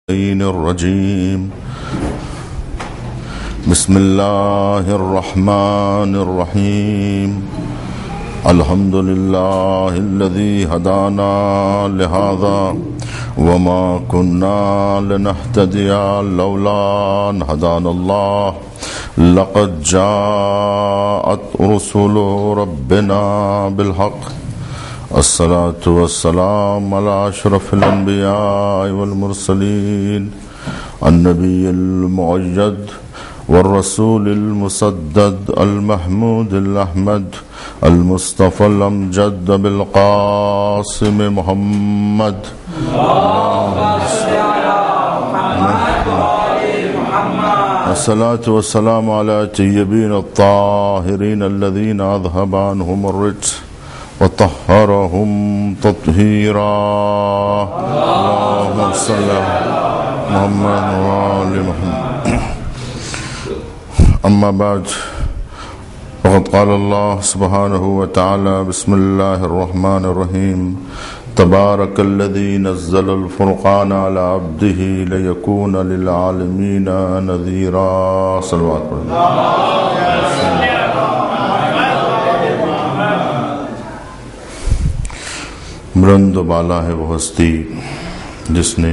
الرجيم بسم الله الرحمن الرحيم الحمد لله الذي هدانا لهذا وما كنا لنهتدي لولا أن هدانا الله لقد جاءت رسل ربنا بالحق الصلاة والسلام على أشرف الأنبياء والمرسلين النبي المؤيد والرسول المسدد المحمود الأحمد المصطفى الأمجد بالقاسم محمد الصلاة والسلام على الطيبين الطاهرين الذين أذهب عنهم الرجس وطهرهم تطهيرا اللهم صل على محمد وآل محمد أما بعد فقد قال الله سبحانه وتعالى بسم الله الرحمن الرحيم تبارك الذي نزل الفرقان على عبده ليكون للعالمين نذيرا صلوات بلند و بالا ہے وہ ہستی جس نے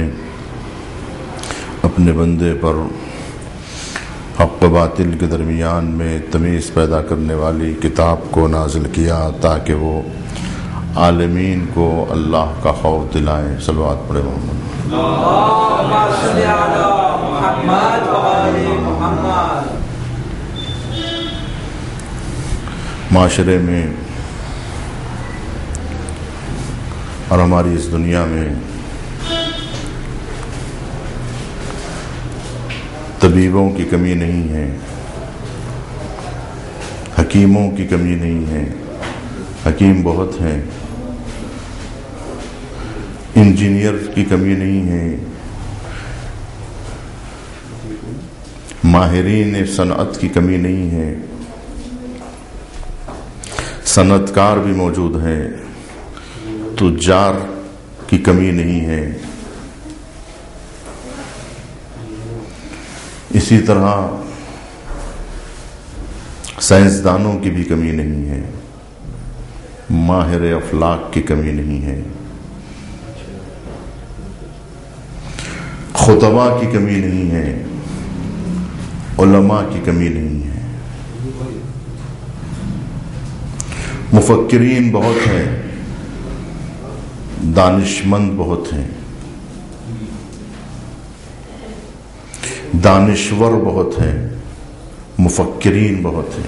اپنے بندے پر حق و باطل کے درمیان میں تمیز پیدا کرنے والی کتاب کو نازل کیا تاکہ وہ عالمین کو اللہ کا خوف دلائیں. صلوات پڑھے محمد. اللہم صل علی محمد و آل محمد. معاشرے میں اور ہماری اس دنیا میں طبیبوں کی کمی نہیں ہے، حکیموں کی کمی نہیں ہے، حکیم بہت ہیں. انجینئر کی کمی نہیں ہے، ماہرین صنعت کی کمی نہیں ہے، صنعت کار بھی موجود ہیں، تجار کی کمی نہیں ہے. اسی طرح سائنسدانوں کی بھی کمی نہیں ہے، ماہر افلاک کی کمی نہیں ہے، خطباء کی کمی نہیں ہے، علماء کی کمی نہیں ہے. مفکرین بہت ہیں، دانشمند بہت ہیں، دانشور بہت ہیں، مفکرین بہت ہیں.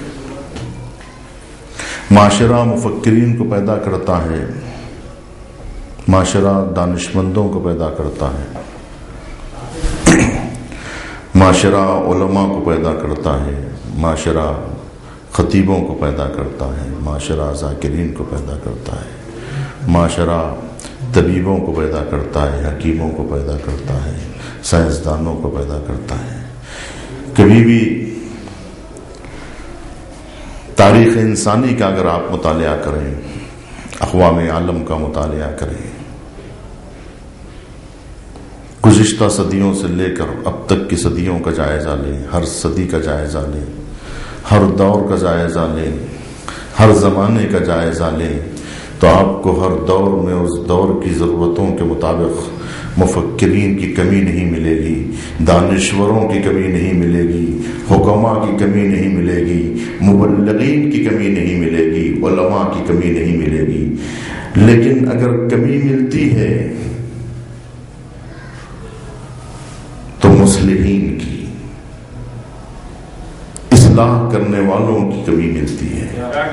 معاشرہ مفکرین کو پیدا کرتا ہے، معاشرہ دانشمندوں کو پیدا کرتا ہے، معاشرہ علماء کو پیدا کرتا ہے، معاشرہ خطیبوں کو پیدا کرتا ہے، معاشرہ ذاکرین کو پیدا کرتا ہے، معاشرہ طبیبوں کو پیدا کرتا ہے، حکیموں کو پیدا کرتا ہے، سائنسدانوں کو پیدا کرتا ہے. کبھی بھی تاریخ انسانی کا اگر آپ مطالعہ کریں، اقوام عالم کا مطالعہ کریں، گزشتہ صدیوں سے لے کر اب تک کی صدیوں کا جائزہ لیں، ہر صدی کا جائزہ لیں، ہر دور کا جائزہ لیں، ہر زمانے کا جائزہ لیں، تو آپ کو ہر دور میں اس دور کی ضرورتوں کے مطابق مفکرین کی کمی نہیں ملے گی، دانشوروں کی کمی نہیں ملے گی، حکماء کی کمی نہیں ملے گی، مبلغین کی کمی نہیں ملے گی، علماء کی کمی نہیں ملے گی. لیکن اگر کمی ملتی ہے تو مصلحین کی، اصلاح کرنے والوں کی کمی ملتی ہے.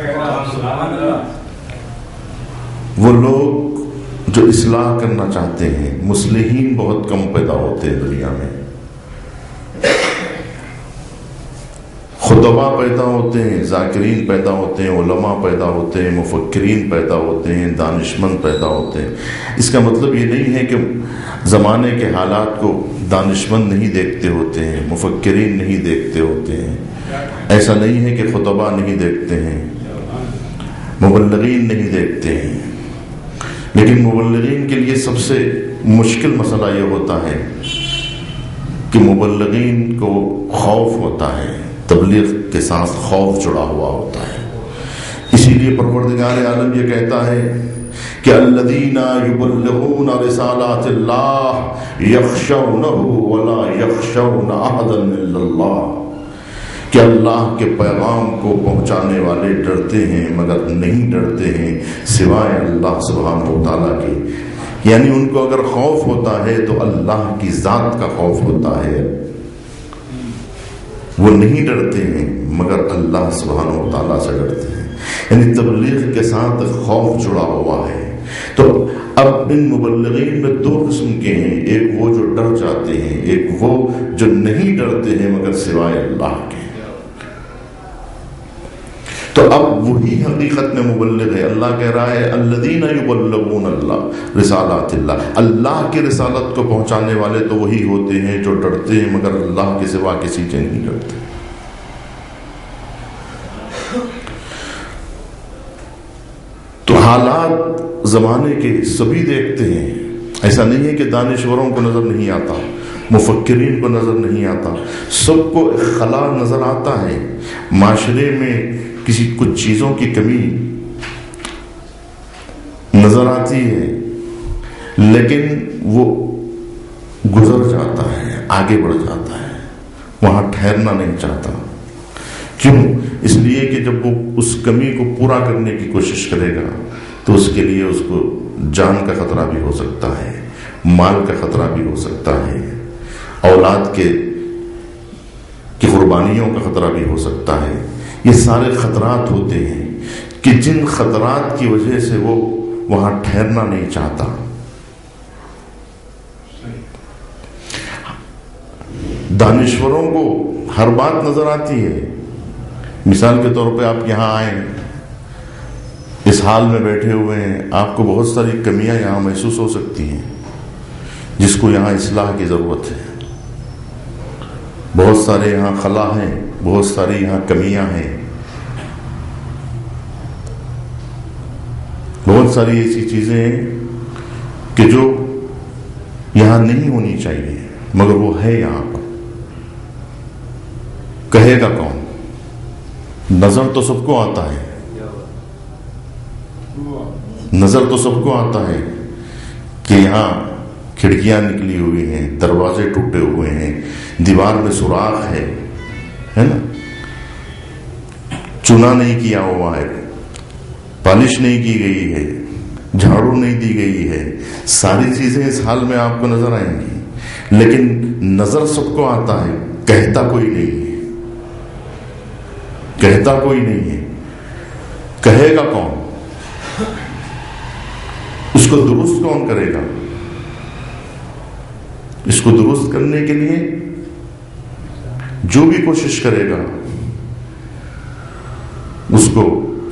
وہ لوگ جو اصلاح کرنا چاہتے ہیں، مصلحین بہت کم پیدا ہوتے ہیں دنیا میں. خطباء پیدا ہوتے ہیں، ذاکرین پیدا ہوتے ہیں، علماء پیدا ہوتے ہیں، مفکرین پیدا ہوتے ہیں، دانشمند پیدا ہوتے ہیں. اس کا مطلب یہ نہیں ہے کہ زمانے کے حالات کو دانشمند نہیں دیکھتے ہوتے ہیں، مفکرین نہیں دیکھتے ہوتے ہیں. ایسا نہیں ہے کہ خطباء نہیں دیکھتے ہیں، مبلغین نہیں دیکھتے ہیں. لیکن مبلغین کے لیے سب سے مشکل مسئلہ یہ ہوتا ہے کہ مبلغین کو خوف ہوتا ہے، تبلیغ کے ساتھ خوف جڑا ہوا ہوتا ہے. اسی لیے پروردگار عالم یہ کہتا ہے کہ الذین یبلغون رسالات اللہ یخشونہ ولا یخشون احدا الا اللہ، کہ اللہ کے پیغام کو پہنچانے والے ڈرتے ہیں مگر نہیں ڈرتے ہیں سوائے اللہ سبحانہ و تعالیٰ کے. یعنی ان کو اگر خوف ہوتا ہے تو اللہ کی ذات کا خوف ہوتا ہے، وہ نہیں ڈرتے ہیں مگر اللہ سبحانہ و تعالیٰ سے ڈرتے ہیں. یعنی تبلیغ کے ساتھ خوف جڑا ہوا ہے. تو اب ان مبلغین میں دو قسم کے ہیں، ایک وہ جو ڈر جاتے ہیں، ایک وہ جو نہیں ڈرتے ہیں مگر سوائے اللہ کے. تو اب وہی حقیقت میں مبلغ ہے. اللہ کہہ رہا ہے الذین یبلغون اللہ رسالات اللہ، اللہ کی رسالت کو پہنچانے والے تو وہی ہوتے ہیں جو ڈرتے ہیں مگر اللہ کے سوا کسی سے نہیں ڈرتے. تو حالات زمانے کے سبھی دیکھتے ہیں. ایسا نہیں ہے کہ دانشوروں کو نظر نہیں آتا، مفکرین کو نظر نہیں آتا، سب کو خلا نظر آتا ہے. معاشرے میں کسی کچھ چیزوں کی کمی نظر آتی ہے لیکن وہ گزر جاتا ہے، آگے بڑھ جاتا ہے، وہاں ٹھہرنا نہیں چاہتا. کیوں؟ اس لیے کہ جب وہ اس کمی کو پورا کرنے کی کوشش کرے گا تو اس کے لیے اس کو جان کا خطرہ بھی ہو سکتا ہے، مال کا خطرہ بھی ہو سکتا ہے، اولاد کی قربانیوں کا خطرہ بھی ہو سکتا ہے. یہ سارے خطرات ہوتے ہیں کہ جن خطرات کی وجہ سے وہ وہاں ٹھہرنا نہیں چاہتا. دانشوروں کو ہر بات نظر آتی ہے. مثال کے طور پہ آپ یہاں آئیں، اس حال میں بیٹھے ہوئے ہیں، آپ کو بہت ساری کمیاں یہاں محسوس ہو سکتی ہیں جس کو یہاں اصلاح کی ضرورت ہے. بہت سارے یہاں خلا ہیں، بہت ساری یہاں کمیاں ہیں، بہت ساری ایسی چیزیں ہیں کہ جو یہاں نہیں ہونی چاہیے مگر وہ ہے یہاں پر. کہے گا کون؟ نظر تو سب کو آتا ہے، نظر تو سب کو آتا ہے کہ یہاں کھڑکیاں نکلی ہوئی ہیں، دروازے ٹوٹے ہوئے ہیں، دیوار میں سوراخ ہے نا، چنا نہیں کیا ہوا ہے، پالش نہیں کی گئی ہے، جھاڑو نہیں دی گئی ہے. ساری چیزیں اس حال میں آپ کو نظر آئیں گی لیکن نظر سب کو آتا ہے، کہتا کوئی نہیں ہے، کہتا کوئی نہیں ہے. کہے گا کون؟ اس کو درست کون کرے گا؟ اس کو درست کرنے کے لیے جو بھی کوشش کرے گا اس کو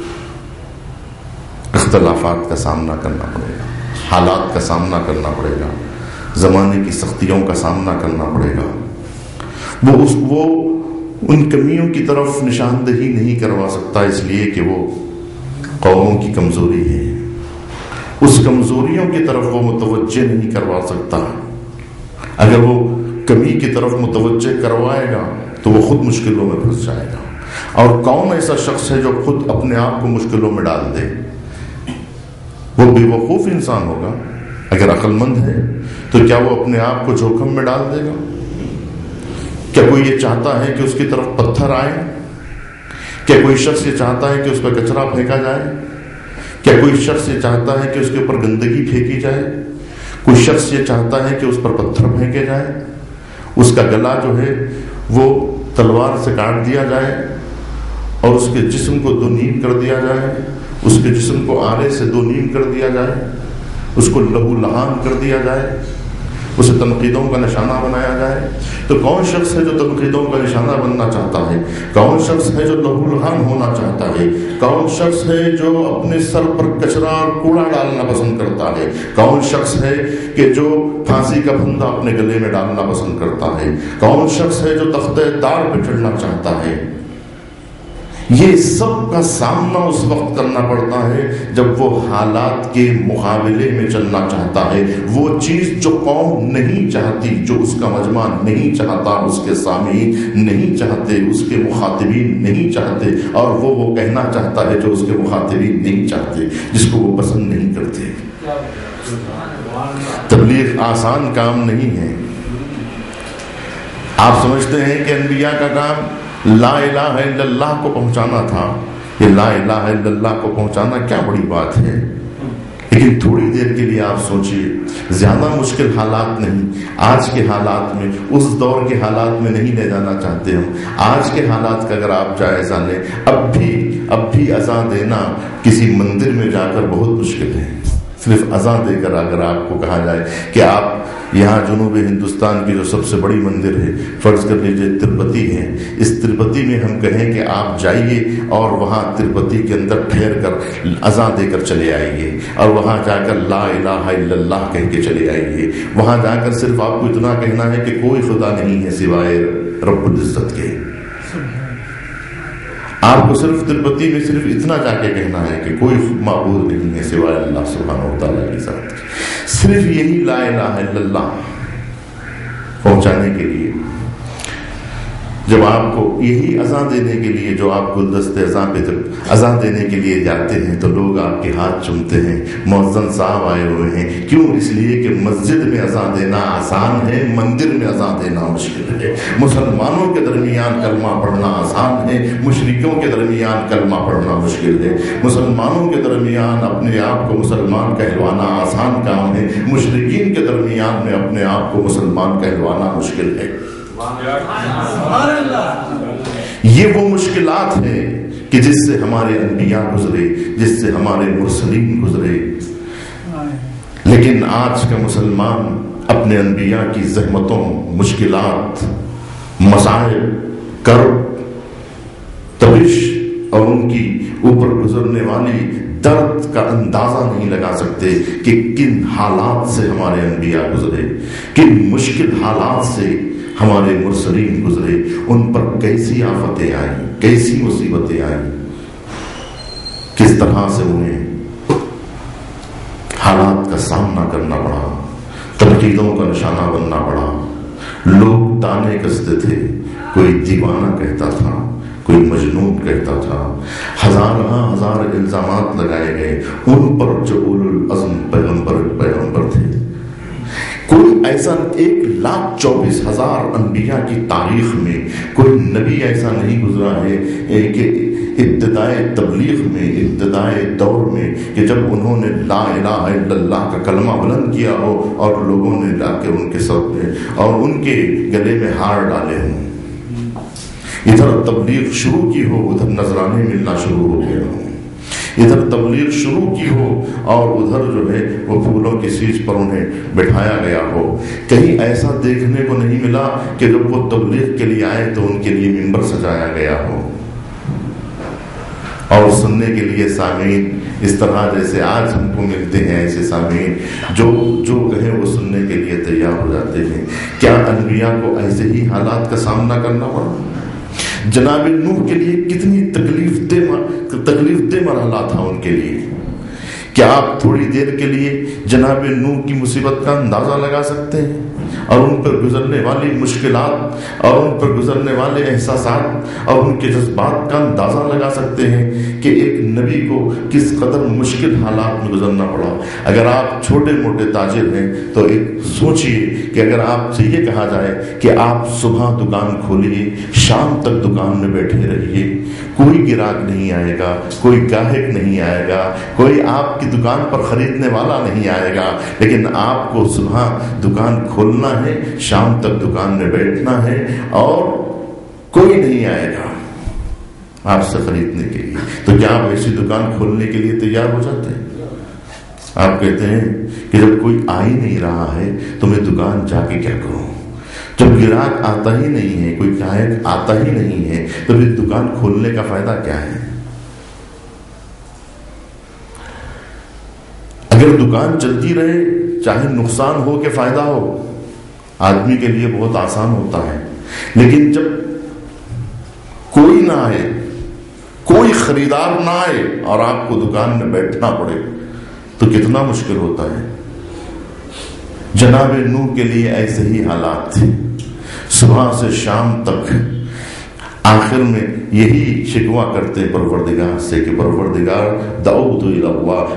اختلافات کا سامنا کرنا پڑے گا، حالات کا سامنا کرنا پڑے گا، زمانے کی سختیوں کا سامنا کرنا پڑے گا. وہ ان کمیوں کی طرف نشاندہی نہیں کروا سکتا اس لیے کہ وہ قوموں کی کمزوری ہے. اس کمزوریوں کی طرف وہ متوجہ نہیں کروا سکتا. اگر وہ کمی کی طرف متوجہ کروائے گا تو وہ خود مشکلوں میں پھنس جائے گا. اور کون ایسا شخص ہے جو خود اپنے آپ کو مشکلوں میں ڈال دے؟ وہ بے وقوف انسان ہوگا. اگر عقل مند ہے تو کیا وہ اپنے آپ کو جوخم میں ڈال دے گا؟ کیا کوئی یہ چاہتا ہے کہ اس کی طرف پتھر آئے؟ کیا کوئی شخص یہ چاہتا ہے کہ اس پہ کچرا پھینکا جائے؟ کیا کوئی شخص یہ چاہتا ہے کہ اس کے اوپر گندگی پھینکی جائے؟ کوئی شخص یہ چاہتا ہے کہ اس پر پتھر پھینکے جائے، اس کا گلا جو ہے وہ تلوار سے کاٹ دیا جائے اور اس کے جسم کو دو نیم کر دیا جائے، اس کے جسم کو آرے سے دو نیم کر دیا جائے، اس کو لہو لہان کر دیا جائے، اسے تنقیدوں کا نشانہ بنایا جائے؟ تو کون شخص ہے جو تنقیدوں کا نشانہ بننا چاہتا ہے؟ کون شخص ہے جو لہو لہان ہونا چاہتا ہے؟ کون شخص ہے جو اپنے سر پر کچرا اور کوڑا ڈالنا پسند کرتا ہے؟ کون شخص ہے کہ جو پھانسی کا پھندا اپنے گلے میں ڈالنا پسند کرتا ہے؟ کون شخص ہے جو تختہ دار پہ چڑھنا چاہتا ہے؟ یہ سب کا سامنا اس وقت کرنا پڑتا ہے جب وہ حالات کے مقابلے میں چلنا چاہتا ہے. وہ چیز جو قوم نہیں چاہتی، جو اس کا مجمع نہیں چاہتا، اس کے سامعین نہیں چاہتے، اس کے مخاطبین نہیں چاہتے، اور وہ کہنا چاہتا ہے جو اس کے مخاطبین نہیں چاہتے، جس کو وہ پسند نہیں کرتے. تبلیغ آسان کام نہیں ہے. آپ سمجھتے ہیں کہ انبیاء کا کام لا الہ الا اللہ کو پہنچانا تھا. یہ لا الہ الا اللہ کو پہنچانا کیا بڑی بات ہے. لیکن تھوڑی دیر کے لیے آپ سوچئے، زیادہ مشکل حالات نہیں، آج کے حالات میں، اس دور کے حالات میں نہیں لے جانا چاہتے ہم. آج کے حالات کا اگر آپ جائزہ لیں، اب بھی اذان دینا کسی مندر میں جا کر بہت مشکل ہے. صرف اذان دے کر اگر آپ کو کہا جائے کہ آپ یہاں جنوب ہندوستان کی جو سب سے بڑی مندر ہے، فرض کر لیجیے تروپتی ہے، اس تروپتی میں ہم کہیں کہ آپ جائیے اور وہاں تروپتی کے اندر ٹھہر کر اذان دے کر چلے آئیے، اور وہاں جا کر لا الہ الا اللہ کہہ کے چلے آئیے. وہاں جا کر صرف آپ کو اتنا کہنا ہے کہ کوئی خدا نہیں ہے سوائے رب العزت کے. آپ کو صرف تروپتی میں صرف اتنا جا کے کہنا ہے کہ کوئی معبود نہیں ہے سوائے اللہ سبحانہ و تعالیٰ کی ذات. صرف یہی لا الہ الا اللہ پہنچانے کے لیے، جب آپ کو یہی اذان دینے کے لیے، جو آپ گلدستے اذان پہ اذان دینے کے لیے جاتے ہیں تو لوگ آپ کے ہاتھ چومتے ہیں، مؤذن صاحب آئے ہوئے ہیں. کیوں؟ اس لیے کہ مسجد میں اذان دینا آسان ہے، مندر میں اذان دینا مشکل ہے. مسلمانوں کے درمیان کلمہ پڑھنا آسان ہے، مشرکوں کے درمیان کلمہ پڑھنا مشکل ہے. مسلمانوں کے درمیان اپنے آپ کو مسلمان کہلوانا آسان کام ہے، مشرکین کے درمیان میں اپنے آپ کو مسلمان کہلوانا مشکل ہے. یہ وہ مشکلات ہیں کہ جس سے ہمارے انبیاء گزرے، جس سے ہمارے مرسلین گزرے. لیکن آج کا مسلمان اپنے انبیاء کی زحمتوں، مشکلات، مصائب، کرب، تبش اور ان کی اوپر گزرنے والی درد کا اندازہ نہیں لگا سکتے کہ کن حالات سے ہمارے انبیاء گزرے، کن مشکل حالات سے ہمارے مرسلین گزرے. ان پر کیسی آفتیں آئیں، کیسی مصیبتیں آئیں، کس طرح سے انہیں حالات کا سامنا کرنا پڑا، تنقیدوں کا نشانہ بننا پڑا. لوگ تانے کستے تھے، کوئی دیوانہ کہتا تھا، کوئی مجنون کہتا تھا. ہزار الزامات لگائے گئے ان پر جو اولو العزم پیغمبر تھے. کوئی ایسا 1,24,000 انبیاء کی تاریخ میں کوئی نبی ایسا نہیں گزرا ہے کہ ابتدائے تبلیغ میں، ابتدائے دور میں، کہ جب انہوں نے لا الہ الا اللہ کا کلمہ بلند کیا ہو اور لوگوں نے لا کے ان کے سر پہ اور ان کے گلے میں ہار ڈالے ہوں. ادھر تبلیغ شروع کی ہو، ادھر نذرانے ملنا شروع ہو گیا ہو. ادھر تبلیغ شروع کی ہو اور ادھر جو ہے وہ پھولوں کی سیج پر انہیں بٹھایا گیا ہو. کہیں ایسا دیکھنے کو نہیں ملا کہ جب وہ تبلیغ کے لیے آئے تو ان کے لیے ممبر سجایا گیا ہو اور سننے کے لیے سامعین اس طرح جیسے آج ہم کو ملتے ہیں، ایسے سامعین جو کہیں وہ سننے کے لیے تیار ہو جاتے ہیں. کیا انبیاء کو ایسے ہی حالات کا سامنا کرنا پڑا؟ جناب نوح کے لیے کتنی تکلیف دہ مرحلہ تھا ان کے لیے. کیا آپ تھوڑی دیر کے لیے جناب نوح کی مصیبت کا اندازہ لگا سکتے ہیں اور ان پر گزرنے والی مشکلات اور ان پر گزرنے والے احساسات اور ان کے جذبات کا اندازہ لگا سکتے ہیں کہ ایک نبی کو کس قدر مشکل حالات میں گزرنا پڑا؟ اگر آپ چھوٹے موٹے تاجر ہیں تو ایک سوچئے کہ اگر آپ سے یہ کہا جائے کہ آپ صبح دکان کھولیے، شام تک دکان میں بیٹھے رہیے، کوئی گراہک نہیں آئے گا، کوئی گاہک نہیں آئے گا، کوئی آپ کی دکان پر خریدنے والا نہیں آئے گا، لیکن آپ کو صبح دکان کھولنا ہے، شام تک دکان میں بیٹھنا ہے اور کوئی نہیں آئے گا آپ سے خریدنے کے لیے، تو کیا آپ ایسی دکان کھولنے کے لیے تیار ہو جاتے ہیں؟ آپ کہتے ہیں کہ جب کوئی آ ہی نہیں رہا ہے تو میں دکان جا کے کیا کروں؟ جب گراہک آتا ہی نہیں ہے، کوئی گاہک آتا ہی نہیں ہے تو پھر دکان کھولنے کا فائدہ کیا ہے؟ اگر دکان چلتی رہے، چاہے نقصان ہو کہ فائدہ ہو، آدمی کے لیے بہت آسان ہوتا ہے. لیکن جب کوئی نہ آئے کوئی خریدار نہ آئے اور آپ کو دکان میں بیٹھنا پڑے تو کتنا مشکل ہوتا ہے. جناب نوح کے لیے ایسے ہی حالات تھے. صبح سے شام تک آخر میں یہی شکوہ کرتے پروردگار سے کہ پروردگار دعوت الی اللہ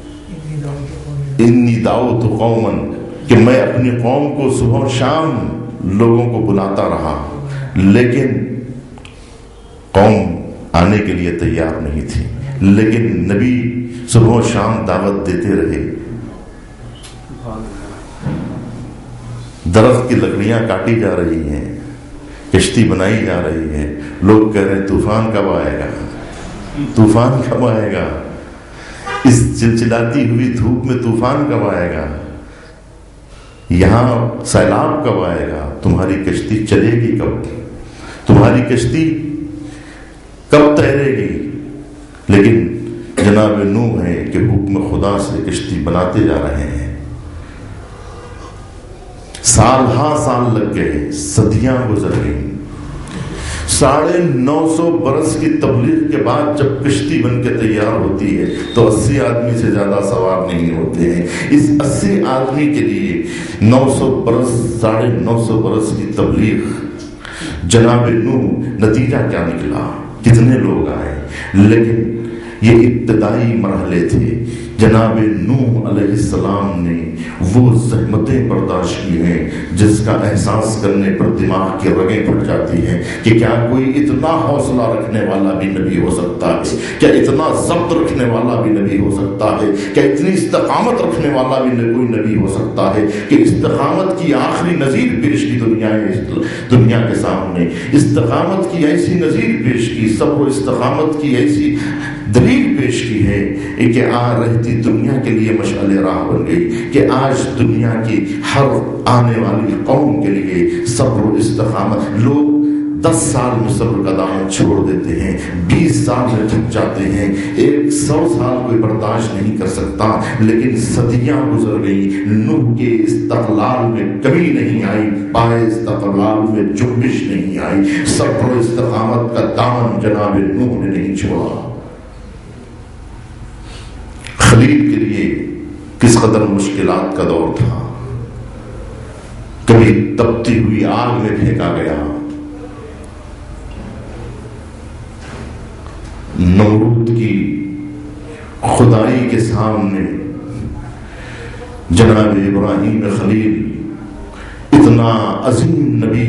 انی دعوت قوما، کہ میں اپنی قوم کو صبح و شام لوگوں کو بلاتا رہا لیکن قوم آنے کے لیے تیار نہیں تھی. لیکن نبی صبح و شام دعوت دیتے رہے. درخت کی لکڑیاں کاٹی جا رہی ہیں، کشتی بنائی جا رہی ہے. لوگ کہہ رہے ہیں طوفان کب آئے گا، طوفان کب آئے گا، اس چلچلاتی ہوئی دھوپ میں طوفان کب آئے گا، یہاں سیلاب کب آئے گا، تمہاری کشتی چلے گی کب، تمہاری کشتی کب تیرے گی. لیکن جناب نوح ہے کہ حکم خدا سے کشتی بناتے جا رہے ہیں. سال ہاں سال لگ گئے، صدیاں گزر گئیں. 950 برس کی تبلیغ کے بعد جب کشتی بن کے تیار ہوتی ہے تو 80 آدمی سے زیادہ سوار نہیں ہوتے ہیں. اس 80 آدمی کے لیے 900 برس 950 برس کی تبلیغ. جناب نوح نتیجہ کیا نکلا، کتنے لوگ آئے. لیکن یہ ابتدائی مرحلے تھے. جناب نوح علیہ السلام نے وہ زحمتیں برداشت کی ہیں جس کا احساس کرنے پر دماغ کی رگیں پھٹ جاتی ہیں کہ کیا کوئی اتنا حوصلہ رکھنے والا بھی نبی ہو سکتا ہے، کیا اتنا ضبط رکھنے والا بھی نبی ہو سکتا ہے، کیا اتنی استقامت رکھنے والا بھی کوئی نبی ہو سکتا ہے کہ استقامت کی آخری نظیر پیش کی دنیا کے سامنے. استقامت کی ایسی نظیر پیش کی، صبر و استقامت کی ایسی دلیل پیش کی ہے کہ رہتی دنیا کے لیے مشعل راہ بن گئی کہ آج دنیا کی ہر آنے والی قوم کے لیے صبر و استقامت. لوگ 10 سال میں صبر کا دامن چھوڑ دیتے ہیں، 20 سال میں تھک جاتے ہیں، 100 سال کوئی برداشت نہیں کر سکتا. لیکن صدیاں گزر گئی، نوح کے استقلال میں کمی نہیں آئی، پائے استقلال میں جنبش نہیں آئی. صبر و استقامت کا دامن جناب نوح نے نہیں چھوڑا. خلیل کے لیے کس قدر مشکلات کا دور تھا. کبھی تپتی ہوئی آگ میں پھینکا گیا، نمرود کی خدائی کے سامنے جناب ابراہیم خلیل اتنا عظیم نبی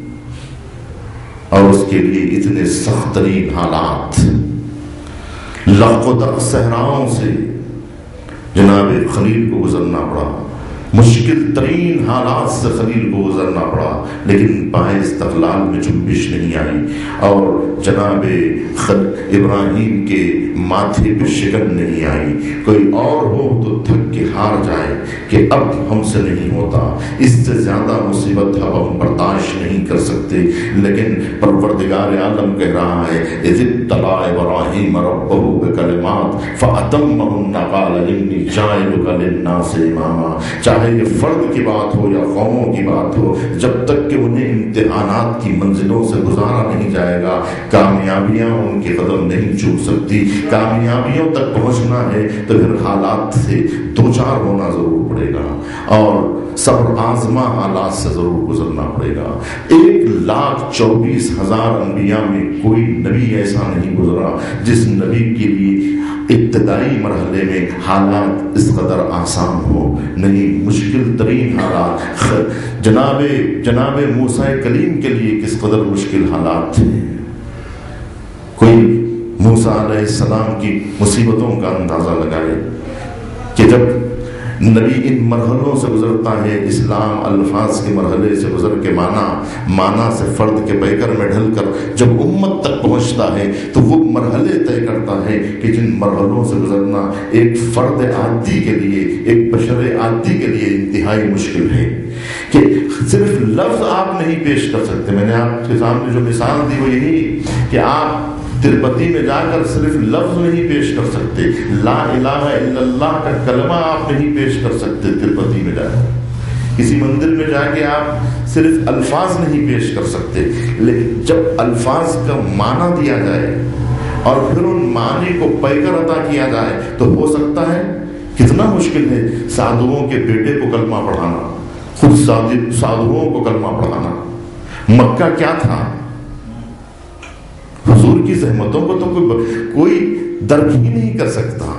اور اس کے لیے اتنے سخت ترین حالات، لق و دق صحراؤں سے جناب خلیل کو گزرنا پڑا. مشکل ترین حالات سے خلیل کو گزرنا پڑا لیکن پائے استقلال میں جنبش نہیں آئی اور جناب ابراہیم کے ماتھے پہ شکن نہیں آئی. کوئی اور ہو تو تھک کے ہار جائے کہ اب ہم سے نہیں ہوتا، اس سے زیادہ مصیبت اب ہم برداشت نہیں کر سکتے. لیکن پروردگار عالم کہہ رہا ہے اذ ابتلی ابراہیم ربہ بکلمات فاتمہن قال انی جاعلک للناس اماما. چاہے یہ فرد کی بات ہو یا قوموں کی بات ہو، جب تک کہ انہیں امتحانات کی منزلوں سے گزارا نہیں جائے گا کامیابیاں ان کے قدم نہیں چوم سکتی. کامیابیوں تک پہنچنا ہے تو پھر حالات سے دوچار ہونا ضرور پڑے گا اور صبر آزما حالات سے ضرور گزرنا پڑے گا. 1,24,000 انبیاء میں کوئی نبی ایسا نہیں گزرا جس نبی کے لیے ابتدائی مرحلے میں حالات اس قدر آسان ہو. نہیں، مشکل ترین حالات. جناب موسیٰ کلیم کے لیے کس قدر مشکل حالات تھے. کوئی موسیٰ علیہ السلام کی مصیبتوں کا اندازہ لگائے کہ جب نبی ان مرحلوں سے گزرتا ہے، اسلام الفاظ کے مرحلے سے گزر کے مانا سے فرد کے پیکر میں ڈھل کر جب امت تک پہنچتا ہے تو وہ مرحلے طے کرتا ہے کہ جن مرحلوں سے گزرنا ایک فرد عادی کے لیے، ایک بشر عادی کے لیے انتہائی مشکل ہے. کہ صرف لفظ آپ نہیں پیش کر سکتے. میں نے آپ کے سامنے جو مثال دی وہ یہی کہ آپ تروپتی میں جا کر صرف لفظ نہیں پیش کر سکتے، لا الہ الا اللہ کا کلمہ آپ نہیں پیش کر سکتے. تروپتی میں جا کر کسی مندر میں جا کے آپ صرف الفاظ نہیں پیش کر سکتے. لیکن جب الفاظ کا معنی دیا جائے اور پھر ان معنی کو پے کر عطا کیا جائے تو ہو سکتا ہے؟ کتنا مشکل ہے سادھوؤں کے بیٹے کو کلمہ پڑھانا، خود سادھوؤں کو کلمہ پڑھانا۔ مکہ کیا تھا؟ حضور کی زحمتوں کو تو کوئی درک ہی نہیں کر سکتا،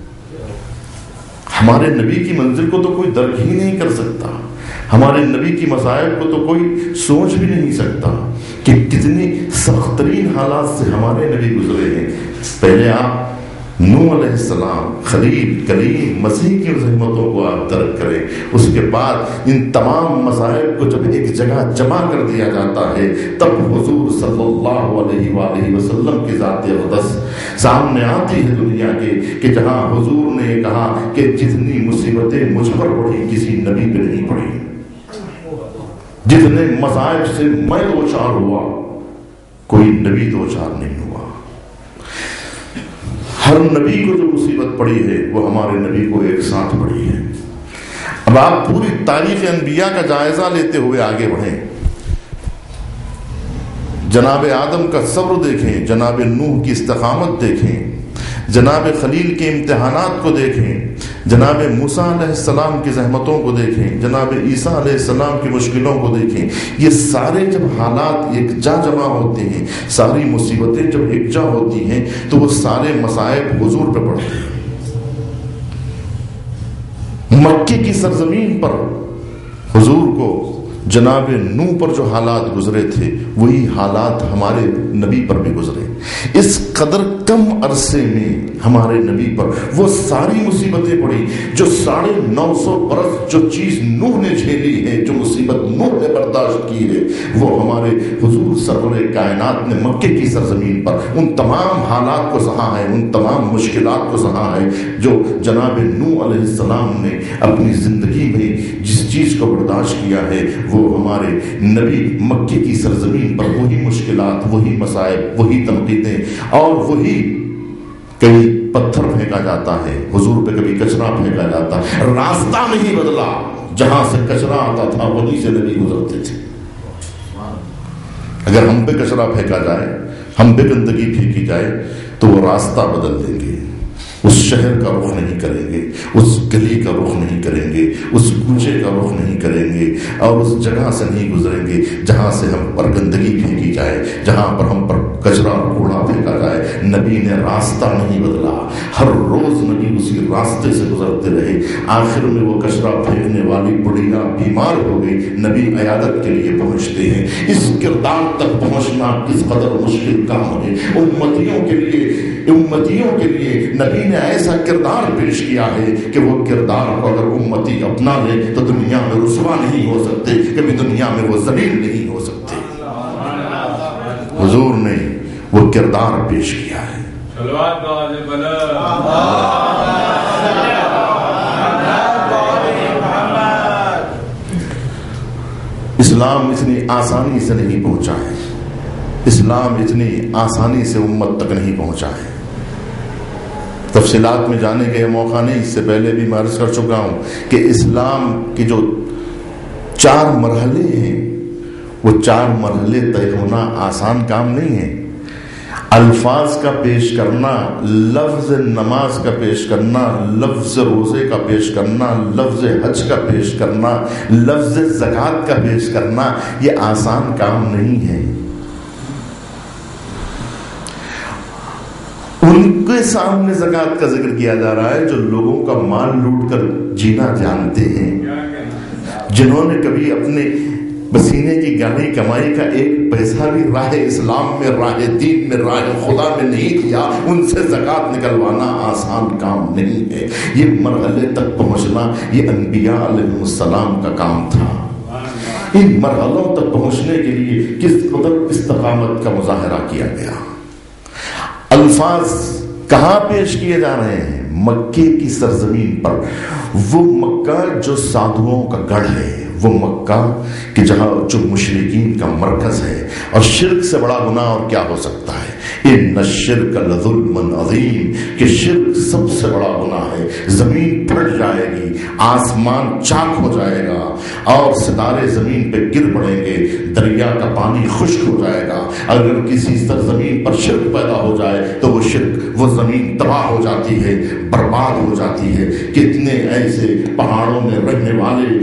ہمارے نبی کی منزل کو تو کوئی درک ہی نہیں کر سکتا، ہمارے نبی کی مصائب کو تو کوئی سوچ بھی نہیں سکتا کہ کتنی سخت ترین حالات سے ہمارے نبی گزرے ہیں۔ پہلے آپ نوح علیہ السلام، خلیل، کلیم، مسیح کی زحمتوں کو آپ درک کریں، اس کے بعد ان تمام مصائب کو جب ایک جگہ جمع کر دیا جاتا ہے تب حضور صلی اللہ علیہ وآلہ وسلم کی ذات اقدس سامنے آتی ہے دنیا کے، کہ جہاں حضور نے کہا کہ جتنی مصیبتیں مجھ پر پڑھی کسی نبی پہ نہیں پڑھی، جتنے مصائب سے میں دوچار ہوا کوئی نبی دوچار نہیں ہوا۔ ہر نبی کو جو مصیبت پڑی ہے وہ ہمارے نبی کو ایک ساتھ پڑی ہے۔ اب آپ پوری تاریخ انبیاء کا جائزہ لیتے ہوئے آگے بڑھیں، جناب آدم کا صبر دیکھیں، جناب نوح کی استقامت دیکھیں، جناب خلیل کے امتحانات کو دیکھیں، جناب موسیٰ علیہ السلام کی زحمتوں کو دیکھیں، جناب عیسیٰ علیہ السلام کی مشکلوں کو دیکھیں۔ یہ سارے جب حالات ایک جا جمع ہوتے ہیں، ساری مصیبتیں جب ایک جا ہوتی ہیں تو وہ سارے مصائب حضور پہ پڑتے ہیں۔ مکے کی سرزمین پر حضور کو جناب نوح پر جو حالات گزرے تھے وہی حالات ہمارے نبی پر بھی گزرے۔ اس قدر کم عرصے میں ہمارے نبی پر وہ ساری مصیبتیں پڑی جو 950 برس جو چیز نوح نے جھیلی ہے، جو مصیبت نوح نے برداشت کی ہے، وہ ہمارے حضور سرور کائنات نے مکے کی سرزمین پر ان تمام حالات کو سہا ہے، ان تمام مشکلات کو سہا ہے جو جناب نوح علیہ السلام نے اپنی زندگی میں جس چیز کو برداشت کیا ہے وہ ہمارے نبی مکے کی سرزمین پر وہی مشکلات، وہی مصائب، وہی تنقیدیں اور وہی کبھی پتھر پھینکا جاتا ہے حضور پہ، کبھی کچرا پھینکا جاتا ہے، راستہ نہیں بدلا، جہاں سے کچرا آتا تھا وہیں سے نبی گزرتے تھے۔ اگر ہم پہ کچرا پھینکا جائے، ہم پہ گندگی پھینکی جائے تو وہ راستہ بدل دیں گے، اس شہر کا رخ نہیں کریں گے، اس گلی کا رخ نہیں کریں گے، اس کوچے کا رخ نہیں کریں گے اور اس جگہ سے نہیں گزریں گے جہاں سے ہم پر گندگی پھینکی جائے، جہاں پر ہم پر کچرا کوڑا پھینکا جائے۔ نبی نے راستہ نہیں بدلا، ہر روز نبی اسی راستے سے گزرتے رہے۔ آخر میں وہ کچرا پھینکنے والی بڑھیا بیمار ہو گئی، نبی عیادت کے لیے پہنچتے ہیں۔ اس کردار تک پہنچنا کس قدر مشکل کام ہے۔ امتیوں کے لیے نبی نے ایسا کردار پیش کیا ہے کہ وہ کردار کو اگر امتی اپنا لے تو دنیا میں رسوا نہیں ہو سکتے، کبھی دنیا میں وہ ذلیل نہیں ہو سکتے۔ حضور نے وہ کردار پیش کیا ہے۔ اسلام اتنی آسانی سے نہیں پہنچا ہے، اسلام اتنی آسانی سے امت تک نہیں پہنچا ہے۔ تفصیلات میں جانے کا یہ موقع نہیں، اس سے پہلے بھی میں عرض کر چکا ہوں کہ اسلام کی جو 4 مرحلے ہیں وہ 4 مرحلے طے ہونا آسان کام نہیں ہے۔ الفاظ کا پیش کرنا، لفظ نماز کا پیش کرنا، لفظ روزے کا پیش کرنا، لفظ حج کا پیش کرنا، لفظ زکوٰۃ کا پیش کرنا، یہ آسان کام نہیں ہے۔ ان کے سامنے زکوٰۃ کا ذکر کیا جا رہا ہے جو لوگوں کا مال لوٹ کر جینا جانتے ہیں، جنہوں نے کبھی اپنے پسینے کی گاڑی کمائی کا ایک پیسہ بھی راہ اسلام میں، راہ دین میں، راہ خدا میں نہیں دیا، ان سے زکوٰۃ نکلوانا آسان کام نہیں ہے۔ یہ مرحلے تک پہنچنا یہ انبیاء علیہ السلام کا کام تھا۔ ان مرحلوں تک پہنچنے کے لیے کس قدر استقامت کا مظاہرہ کیا گیا۔ الفاظ کہاں پیش کیے جا رہے ہیں؟ مکے کی سرزمین پر، وہ مکہ جو سادھوؤں کا گڑھ ہے، وہ مکہ کہ جہاں جو مشرکین کا مرکز ہے، اور شرک سے بڑا گناہ اور کیا ہو سکتا ہے؟ ان الشرک لظلم عظیم، کہ شرک سب سے بڑا گناہ ہے۔ زمین پھٹ جائے گی، آسمان چاک ہو جائے گا اور ستارے زمین پہ گر پڑیں گے، دریا کا پانی خشک ہو جائے گا۔ اگر کسی سرزمین پر شرک پیدا ہو جائے تو وہ شرک، وہ زمین تباہ ہو جاتی ہے، برباد ہو جاتی ہے۔ کتنے ایسے پہاڑوں میں رہنے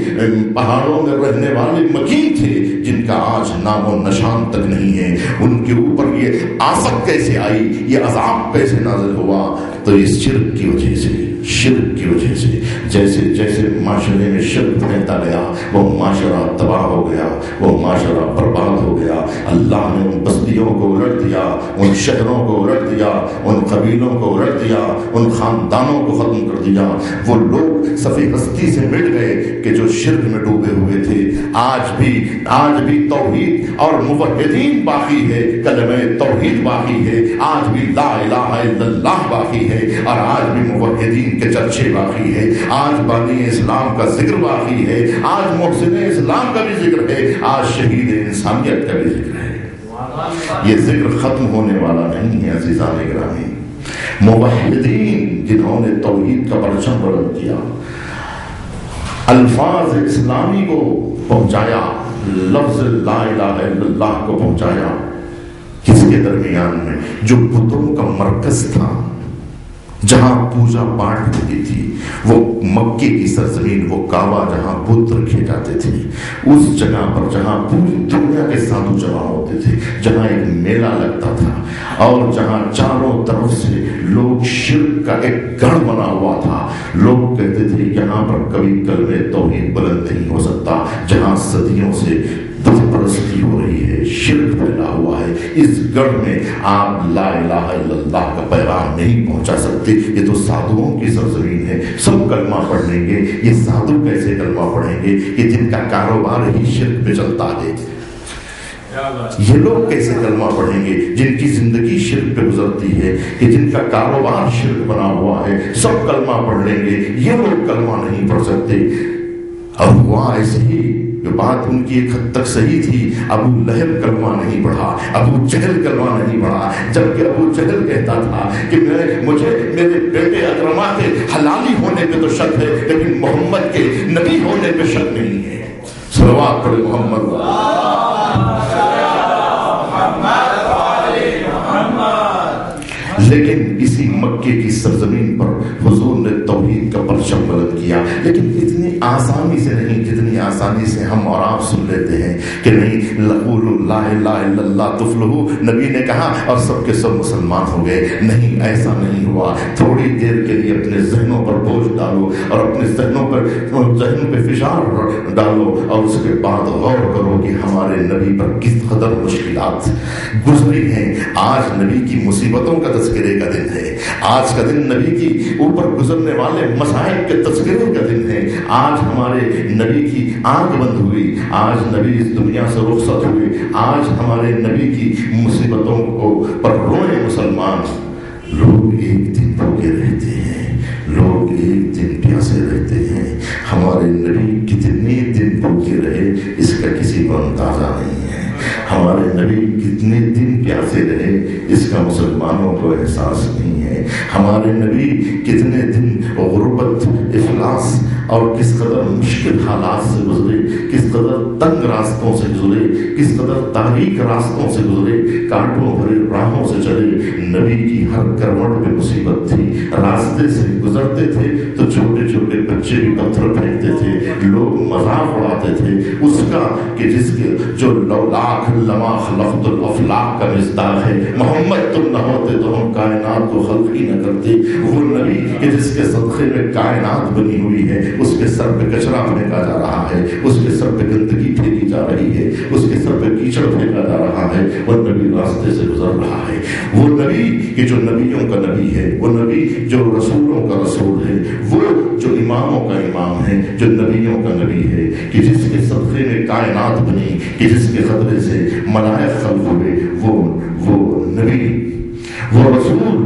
والے مکین تھے جن کا آج نام و نشان تک نہیں ہے۔ ان کے اوپر یہ آفت کیسے آئی، یہ عذاب کیسے نازل ہوا؟ تو اس شرک کی وجہ سے، شرک کی وجہ سے جیسے جیسے معاشرے میں شرک پھیلتا گیا وہ معاشرہ تباہ ہو گیا، وہ معاشرہ برباد ہو گیا۔ اللہ نے ان بستیوں کو الٹ دیا، ان شہروں کو الٹ دیا، ان قبیلوں کو الٹ دیا، ان خاندانوں کو ختم کر دیا۔ وہ لوگ صفی ہستی سے مٹ گئے کہ جو شرک میں ڈوبے ہوئے تھے۔ آج بھی توحید اور موحدین باقی ہے، کلمہ توحید باقی ہے، آج بھی لا الہ الا اللہ باقی ہے، اور آج بھی موحدین کے چرچے باقی ہے، آج بانی اسلام کا ذکر باقی ہے، آج محسن اسلام کا بھی ذکر ہے، آج شہید انسانیت کا بھی ذکر ہے۔ یہ ذکر ختم ہونے والا نہیں ہے عزیزان گرامی۔ موحدین جنہوں نے توحید کا پرچم بلند کیا، الفاظ اسلامی کو پہنچایا، لفظ لا الہ الا اللہ کو پہنچایا، کس کے درمیان میں؟ جو بتوں کا مرکز تھا، جہاں پوجا پاٹ ہوتی تھی، وہ مکے کی سرزمین، وہ کعبہ جہاں بت رکھے جاتے تھے، اس جگہ پر جہاں پوری دنیا کے سادھو جمع ہوتے تھے، جہاں ایک میلہ لگتا تھا، اور جہاں چاروں طرف سے لوگ شرک کا ایک گڑھ بنا ہوا تھا۔ لوگ کہتے تھے یہاں پر کبھی کلمہ توحید بلند نہیں ہو سکتا، جہاں صدیوں سے بت پرستی ہو رہی ہے، شرک پھیلا ہوا ہے، اس گڑھ میں آپ لا الہ الا اللہ کا پیغام نہیں پہنچا سکتے۔ یہ تو سادھوؤں کی سرزمین ہے، سب کلمہ پڑھ لیں گے، یہ سادھو کیسے کلمہ پڑھیں گے کہ جن کا کاروبار ہی شرک پہ چلتا ہے؟ یہ لوگ کیسے کلمہ پڑھیں گے جن کی زندگی شرک پہ گزرتی ہے، کہ جن کا کاروبار شرک بنا ہوا ہے؟ سب کلمہ پڑھ لیں گے، یہ لوگ کلمہ نہیں پڑھ سکتے۔ اور ہوا ایسے ہی، جو بات ان کی ایک حد تک صحیح تھی، ابو لہب کلمہ نہیں پڑھا، ابو جہل کلمہ نہیں پڑھا، جبکہ ابو جہل کہتا تھا کہ مجھے میرے بیٹے اکرمہ کے حلالی ہونے پہ تو شک ہے، لیکن محمد کے نبی ہونے پہ شک نہیں ہے۔ صلوات پڑھے محمد۔ لیکن اسی مکے کی سرزمین پر حضور نے توحید کا پرچم بلند کیا، لیکن اتنی آسانی سے نہیں جتنی آسانی سے ہم اور آپ سن لیتے ہیں کہ نہیں لقولوا لا الہ الا اللہ تفلحوا، نبی نے کہا اور سب کے سب مسلمان ہو گئے۔ نہیں، ایسا نہیں ہوا۔ تھوڑی دیر کے لیے اپنے ذہنوں پر بوجھ ڈالو اور اپنے ذہن پہ فشار ڈالو، اور اس کے بعد غور کرو کہ ہمارے نبی پر کس قدر مشکلات گزری ہیں۔ آج نبی کی مصیبتوں کا تذکرے کا دن ہے، آج کا دن نبی کی اوپر گزرنے والے مصائب کے تذکرے کا دن ہے۔ آج ہمارے نبی کی آنکھ بند ہوئی، آج نبی اس دنیا سے رخصت ہوئے، آج ہمارے نبی کی مصیبتوں کو پر روئے مسلمان۔ لوگ ایک دن بھوکے رہتے ہیں، لوگ ایک دن پیاسے رہتے ہیں، ہمارے نبی کتنے دن بھوکے رہے اس کا کسی کو اندازہ نہیں ہے۔ ہمارے نبی کتنے دن پیاسے رہے اس کا مسلمانوں کو احساس نہیں ہے۔ ہمارے نبی کتنے دن غربت، افلاس اور کس قدر مشکل حالات سے گزرے، کس قدر تنگ راستوں سے گزرے، کس قدر تاریک راستوں سے گزرے، کانٹوں بھرے راہوں سے چلے۔ نبی کی ہر کروٹ پہ مصیبت تھی، راستے سے گزرتے تھے تو چھوٹے چھوٹے بچے بھی پتھر پھینکتے تھے، لوگ مذاق اڑاتے تھے اس کا کہ جس کے جو لولاک لما خلقت الافلاق کا مصداق ہے، محمد تم نہ ہوتے تو ہم کائنات کو خلق ہی نہ کرتے۔ وہ نبی کہ جس کے صدقے میں کائنات بنی ہوئی ہے، اس کے سر پہ کچرا پھینکا جا رہا ہے، اس کے سر پہ گندگی پھینکی جا رہی ہے، اس کے سر پہ کیچڑ پھینکا جا رہا ہے، وہ نبی راستے سے گزر رہا ہے۔ وہ نبی کہ جو نبیوں کا نبی ہے، وہ نبی جو رسولوں کا رسول ہے، وہ جو اماموں کا امام ہے، جو نبیوں کا نبی ہے، کہ جس کے صدقے میں کائنات بنی، کہ جس کے خطرے سے ملائک خلق ہوئے، وہ نبی، وہ رسول،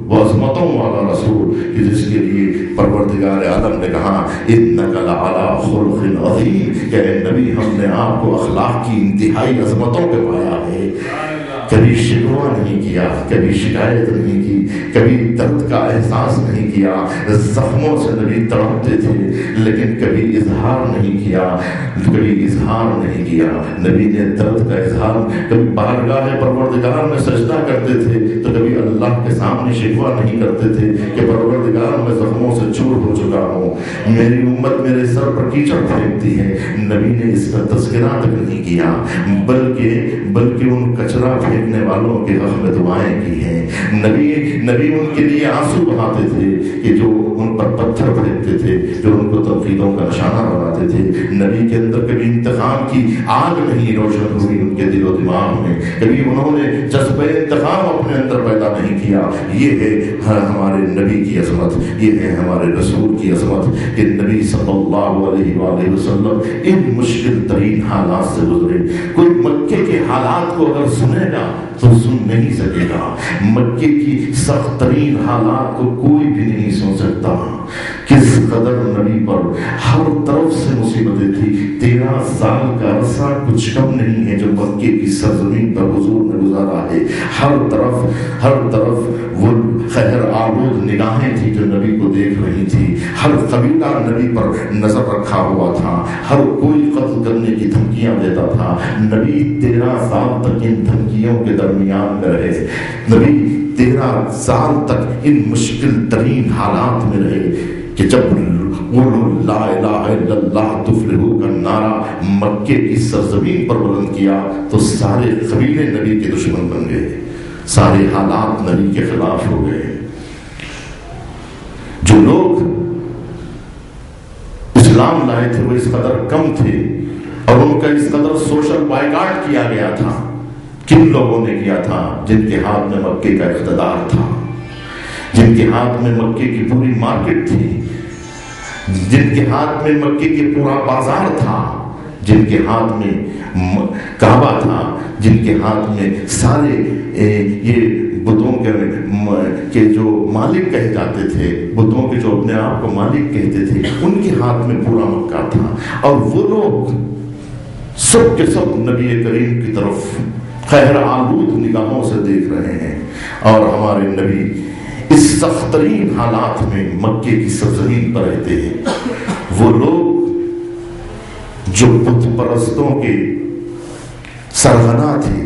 وہ عظمتوں والا رسول کہ جس کے لیے پروردگار عالم نے کہا انک لعلی خلق عظیم، کہ اے نبی ہم نے آپ کو اخلاق کی انتہائی عظمتوں پہ پایا ہے۔ کبھی شکوہ نہیں کیا، کبھی شکایت نہیں کی، کبھی درد کا احساس نہیں کیا، زخموں سے نبی تڑپتے تھے لیکن کبھی اظہار نہیں کیا، کبھی اظہار نہیں کیا نبی نے درد کا اظہار۔ کبھی بارگاہ پروردگار میں سجدہ کرتے تھے تو کبھی اللہ کے سامنے شکوہ نہیں کرتے تھے کہ پروردگار میں زخموں سے چور ہو چکا ہوں، میری امت میرے سر پر کیچڑ پھینکتی ہے۔ نبی نے اس کا تذکرہ تک نہیں کیا، بلکہ ان کچرا پھینکنے والوں کے حق میں دعائیں کی ہیں۔ نبی ان کے لیے آنسو بہاتے تھے کہ جو ان پر پتھر پھینکتے تھے، جو ان کو تنقیدوں کا نشانہ بناتے تھے۔ نبی کے اندر کبھی انتقام کی آگ نہیں روشن ہوئی ان کے دل و دماغ میں، کبھی انہوں نے جذبہ انتقام اپنے اندر پیدا نہیں کیا۔ یہ ہے ہمارے نبی کی عظمت، یہ ہے ہمارے رسول کی عظمت کہ نبی صلی اللہ علیہ وآلہ وسلم ان مشکل ترین حالات سے گزرے۔ کوئی مکے کے حالات کو اگر سنے گا تو سن نہیں سکے گا، مکے کی سخت ترین حالات کو کوئی بھی نہیں سن سکتا۔ کس قدر نبی پر ہر طرف سے مصیبتیں تھی۔ 13 سال کا عرصہ کچھ کم نہیں ہے جو مکے کی سرزمین پر حضور نے گزارا ہے۔ ہر طرف وہ خیر آلود نگاہیں تھی جو نبی کو دیکھ رہی تھی، ہر قبیلہ نبی پر نظر رکھا ہوا تھا، ہر کوئی قتل کرنے کی دھمکیاں دیتا تھا۔ نبی 13 سال تک ان دھمکیوں کے درمیان میں رہے، نبی 13 سال تک ان مشکل ترین حالات میں رہے کہ جب قولوا لا الہ الا اللہ تفلحوا کا نعرہ مکے کی سرزمین پر بلند کیا تو سارے قبیلے نبی کے دشمن بن گئے، سارے حالات نبی کے خلاف ہو گئے۔ جو لوگ اسلام لائے تھے وہ اس قدر کم تھے اور ان کا اس قدر سوشل بائیکاٹ کیا گیا تھا۔ کن لوگوں نے کیا تھا؟ جن کے ہاتھ میں مکے کا اقتدار تھا، جن کے ہاتھ میں مکے کی پوری مارکیٹ تھی، جن کے ہاتھ میں مکے کے پورا بازار تھا، جن کے ہاتھ میں کعبہ تھا، جن کے ہاتھ میں سارے یہ بتوں کے جو مالک کہے جاتے تھے، بتوں کے جو اپنے آپ کو مالک کہتے تھے، ان کے ہاتھ میں پورا مکہ تھا۔ اور وہ لوگ سب کے سب نبی کریم کی طرف خیر آلود نگاہوں سے دیکھ رہے ہیں، اور ہمارے نبی اس سخت ترین حالات میں مکے کی سرزمین پر رہتے ہیں۔ وہ لوگ جو بت پرستوں کے سرغنہ تھے،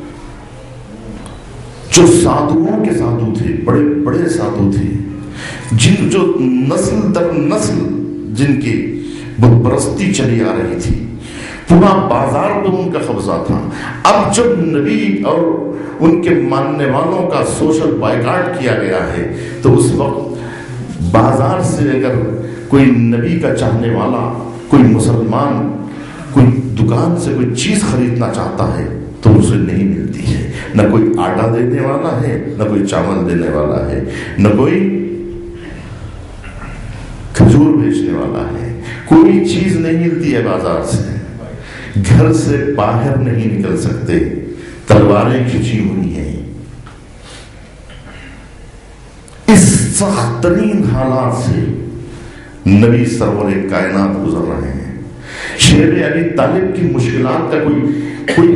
جو سادھوؤں کے سادھو تھے، بڑے بڑے سادھو تھے، جو نسل در نسل جن کی بت پرستی چلی آ رہی تھی، پورا بازار پہ ان کا قبضہ تھا۔ اب جب نبی اور ان کے ماننے والوں کا سوشل بائیکاٹ کیا گیا ہے تو اس وقت بازار سے اگر کوئی نبی کا چاہنے والا، کوئی مسلمان کوئی دکان سے کوئی چیز خریدنا چاہتا ہے تو اسے نہیں ملتی ہے، نہ کوئی آٹا دینے والا ہے، نہ کوئی چاول دینے والا ہے، نہ کوئی کھجور بیچنے والا ہے، کوئی چیز نہیں ملتی ہے بازار سے، گھر سے باہر نہیں نکل سکتے، تلواریں کھینچی ہوئی ہیں۔ اس سخت ترین حالات سے نبی سرور کائنات گزر رہے ہیں۔ شیب ابی طالب کی مشکلات کا کوئی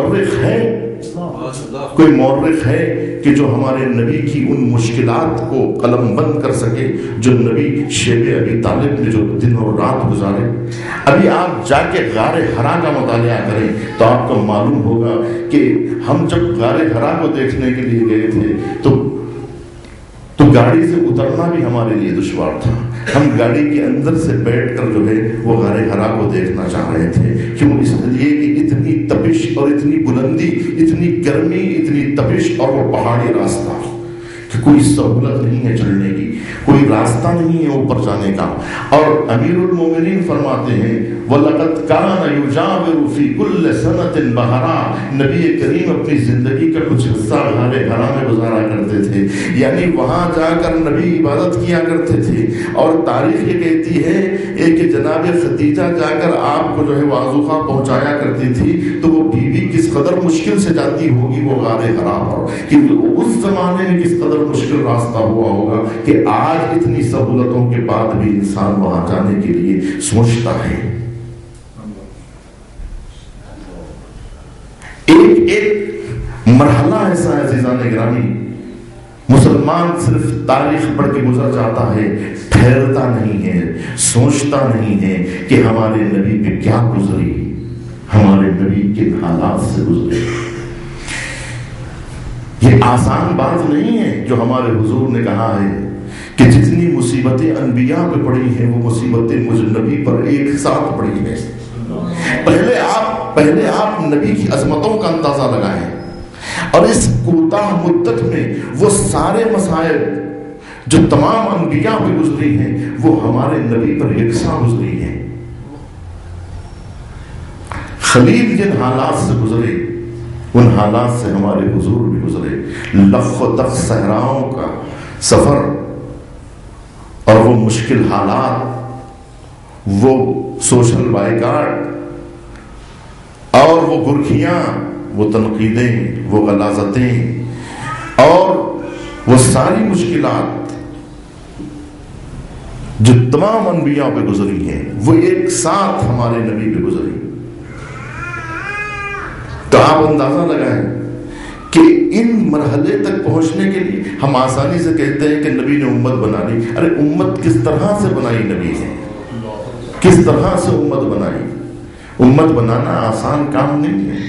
مورخ ہے کہ جو ہمارے نبی کی ان مشکلات کو قلم بند کر سکے جو نبی شیب ابی طالب نے جو دن اور رات گزارے؟ ابھی آپ جا کے غار حرا کا مطالعہ کریں تو آپ کو معلوم ہوگا کہ ہم جب غار حرا کو دیکھنے کے لیے گئے تھے تو گاڑی سے اترنا بھی ہمارے لیے دشوار تھا۔ ہم گاڑی کے اندر سے بیٹھ کر جو ہے وہ غار حرا کو دیکھنا چاہ رہے تھے۔ کیوں؟ اس لیے کہ اتنی تپش اور اتنی بلندی، اتنی گرمی، اتنی تپش اور وہ پہاڑی راستہ کہ کوئی سہولت نہیں ہے چلنے کی، کوئی راستہ نہیں ہے اوپر جانے کا۔ اور امیر المومنین فرماتے ہیں وَلَقَدْ كَانَ يُجَاوِرُ فِي كُلِّ سَنَةٍ بَحْرًا، نبی کریم اپنی زندگی کا کچھ حصہ غار حرا میں گزارا کرتے تھے، یعنی وہاں جا کر نبی عبادت کیا کرتے تھے۔ اور تاریخ یہ کہتی ہے کہ جناب خدیجہ جا کر آپ کو جو ہے واضحہ پہنچایا کرتی تھی، تو وہ بیوی کس قدر مشکل سے جاتی ہوگی وہ غار حرا پر، کہ اس زمانے میں کس قدر مشکل راستہ ہوا ہوگا کہ آج اتنی سہولتوں کے بعد بھی انسان وہاں جانے کے لیے سوچتا ہے۔ ایک مرحلہ ایسا ہے عزیزان گرامی، مسلمان صرف تاریخ پڑھ کے گزر جاتا ہے، ٹھہرتا نہیں ہے، سوچتا نہیں ہے کہ ہمارے نبی پہ کیا گزری، ہمارے نبی کن حالات سے گزرے۔ یہ آسان بات نہیں ہے جو ہمارے حضور نے کہا ہے کہ جتنی مصیبتیں انبیاء پہ پڑی ہیں وہ مصیبتیں مجھ نبی پر ایک ساتھ پڑی ہیں۔ پہلے آپ نبی کی عظمتوں کا اندازہ لگائیں، اور اس کوتاہ مدت میں وہ سارے مسائل جو تمام انبیاء پہ گزری ہیں وہ ہمارے نبی پر یکساں گزری ہیں۔ خلیل جن حالات سے گزرے ان حالات سے ہمارے حضور بھی گزرے، لف و دف صحراؤں کا سفر اور وہ مشکل حالات، وہ سوشل بائیکاٹ اور وہ گرکھیاں، وہ تنقیدیں، وہ غلاظتیں اور وہ ساری مشکلات جو تمام انبیاء پہ گزری ہیں وہ ایک ساتھ ہمارے نبی پہ گزری۔ تو آپ اندازہ لگائیں کہ ان مرحلے تک پہنچنے کے لیے ہم آسانی سے کہتے ہیں کہ نبی نے امت بنا لی، ارے امت کس طرح سے بنائی نبی نے، کس طرح سے امت بنائی؟ امت بنانا آسان کام نہیں ہے۔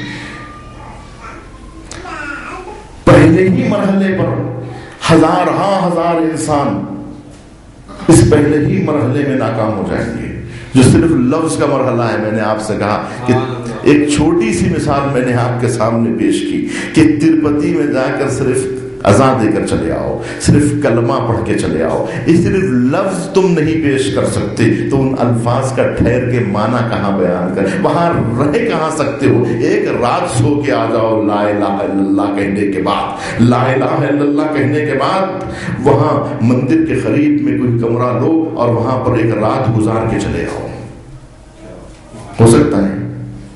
پہلے ہی مرحلے پر ہزار انسان اس پہلے ہی مرحلے میں ناکام ہو جائیں گے، جو صرف لفظ کا مرحلہ ہے۔ میں نے آپ سے کہا کہ ایک چھوٹی سی مثال میں نے آپ کے سامنے پیش کی کہ تروپتی میں جا کر صرف اذان دے کر چلے آؤ، صرف کلمہ پڑھ کے چلے آؤ، اس صرف لفظ تم نہیں پیش کر سکتے تو ان الفاظ کا ٹھہر کے معنی کہاں بیان کر، وہاں رہ کہاں سکتے ہو؟ ایک رات سو کے آ جاؤ لا الہ الا اللہ کہنے کے بعد، لا الہ الا اللہ کہنے کے بعد وہاں مندر کے قریب میں کوئی کمرہ لو اور وہاں پر ایک رات گزار کے چلے آؤ۔ ہو سکتا ہے؟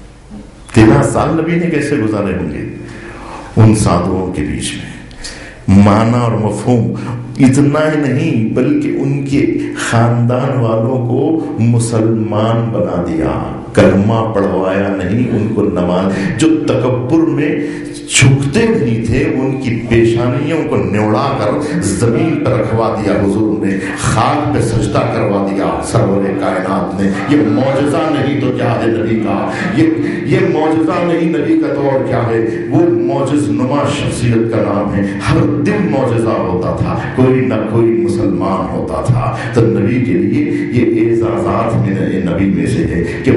13 سال نبی نے کیسے گزارے ہوں گے ان سادھوؤں کے بیچ میں؟ معنی اور مفہوم اتنا ہی نہیں بلکہ ان کے خاندان والوں کو مسلمان بنا دیا، کلمہ پڑھوایا نہیں، ان کو نماز، جو تکبر میں جھکتے نہیں تھے ان کی پیشانیوں کو نیوڑا کر زمین پر رکھوا دیا حضور نے، خاک پہ سجدہ کروا دیا سرور کائنات نے۔ یہ معجزہ نہیں تو کیا ہے نبی کا، یہ معجزہ نہیں نبی کا تو اور کیا ہے؟ وہ معجز نما شخصیت کا نام ہے۔ ہر دن معجزہ ہوتا تھا، کوئی نہ کوئی مسلمان ہوتا تھا۔ تو نبی کے لیے یہ اعزازات میں نبی میں سے ہے کہ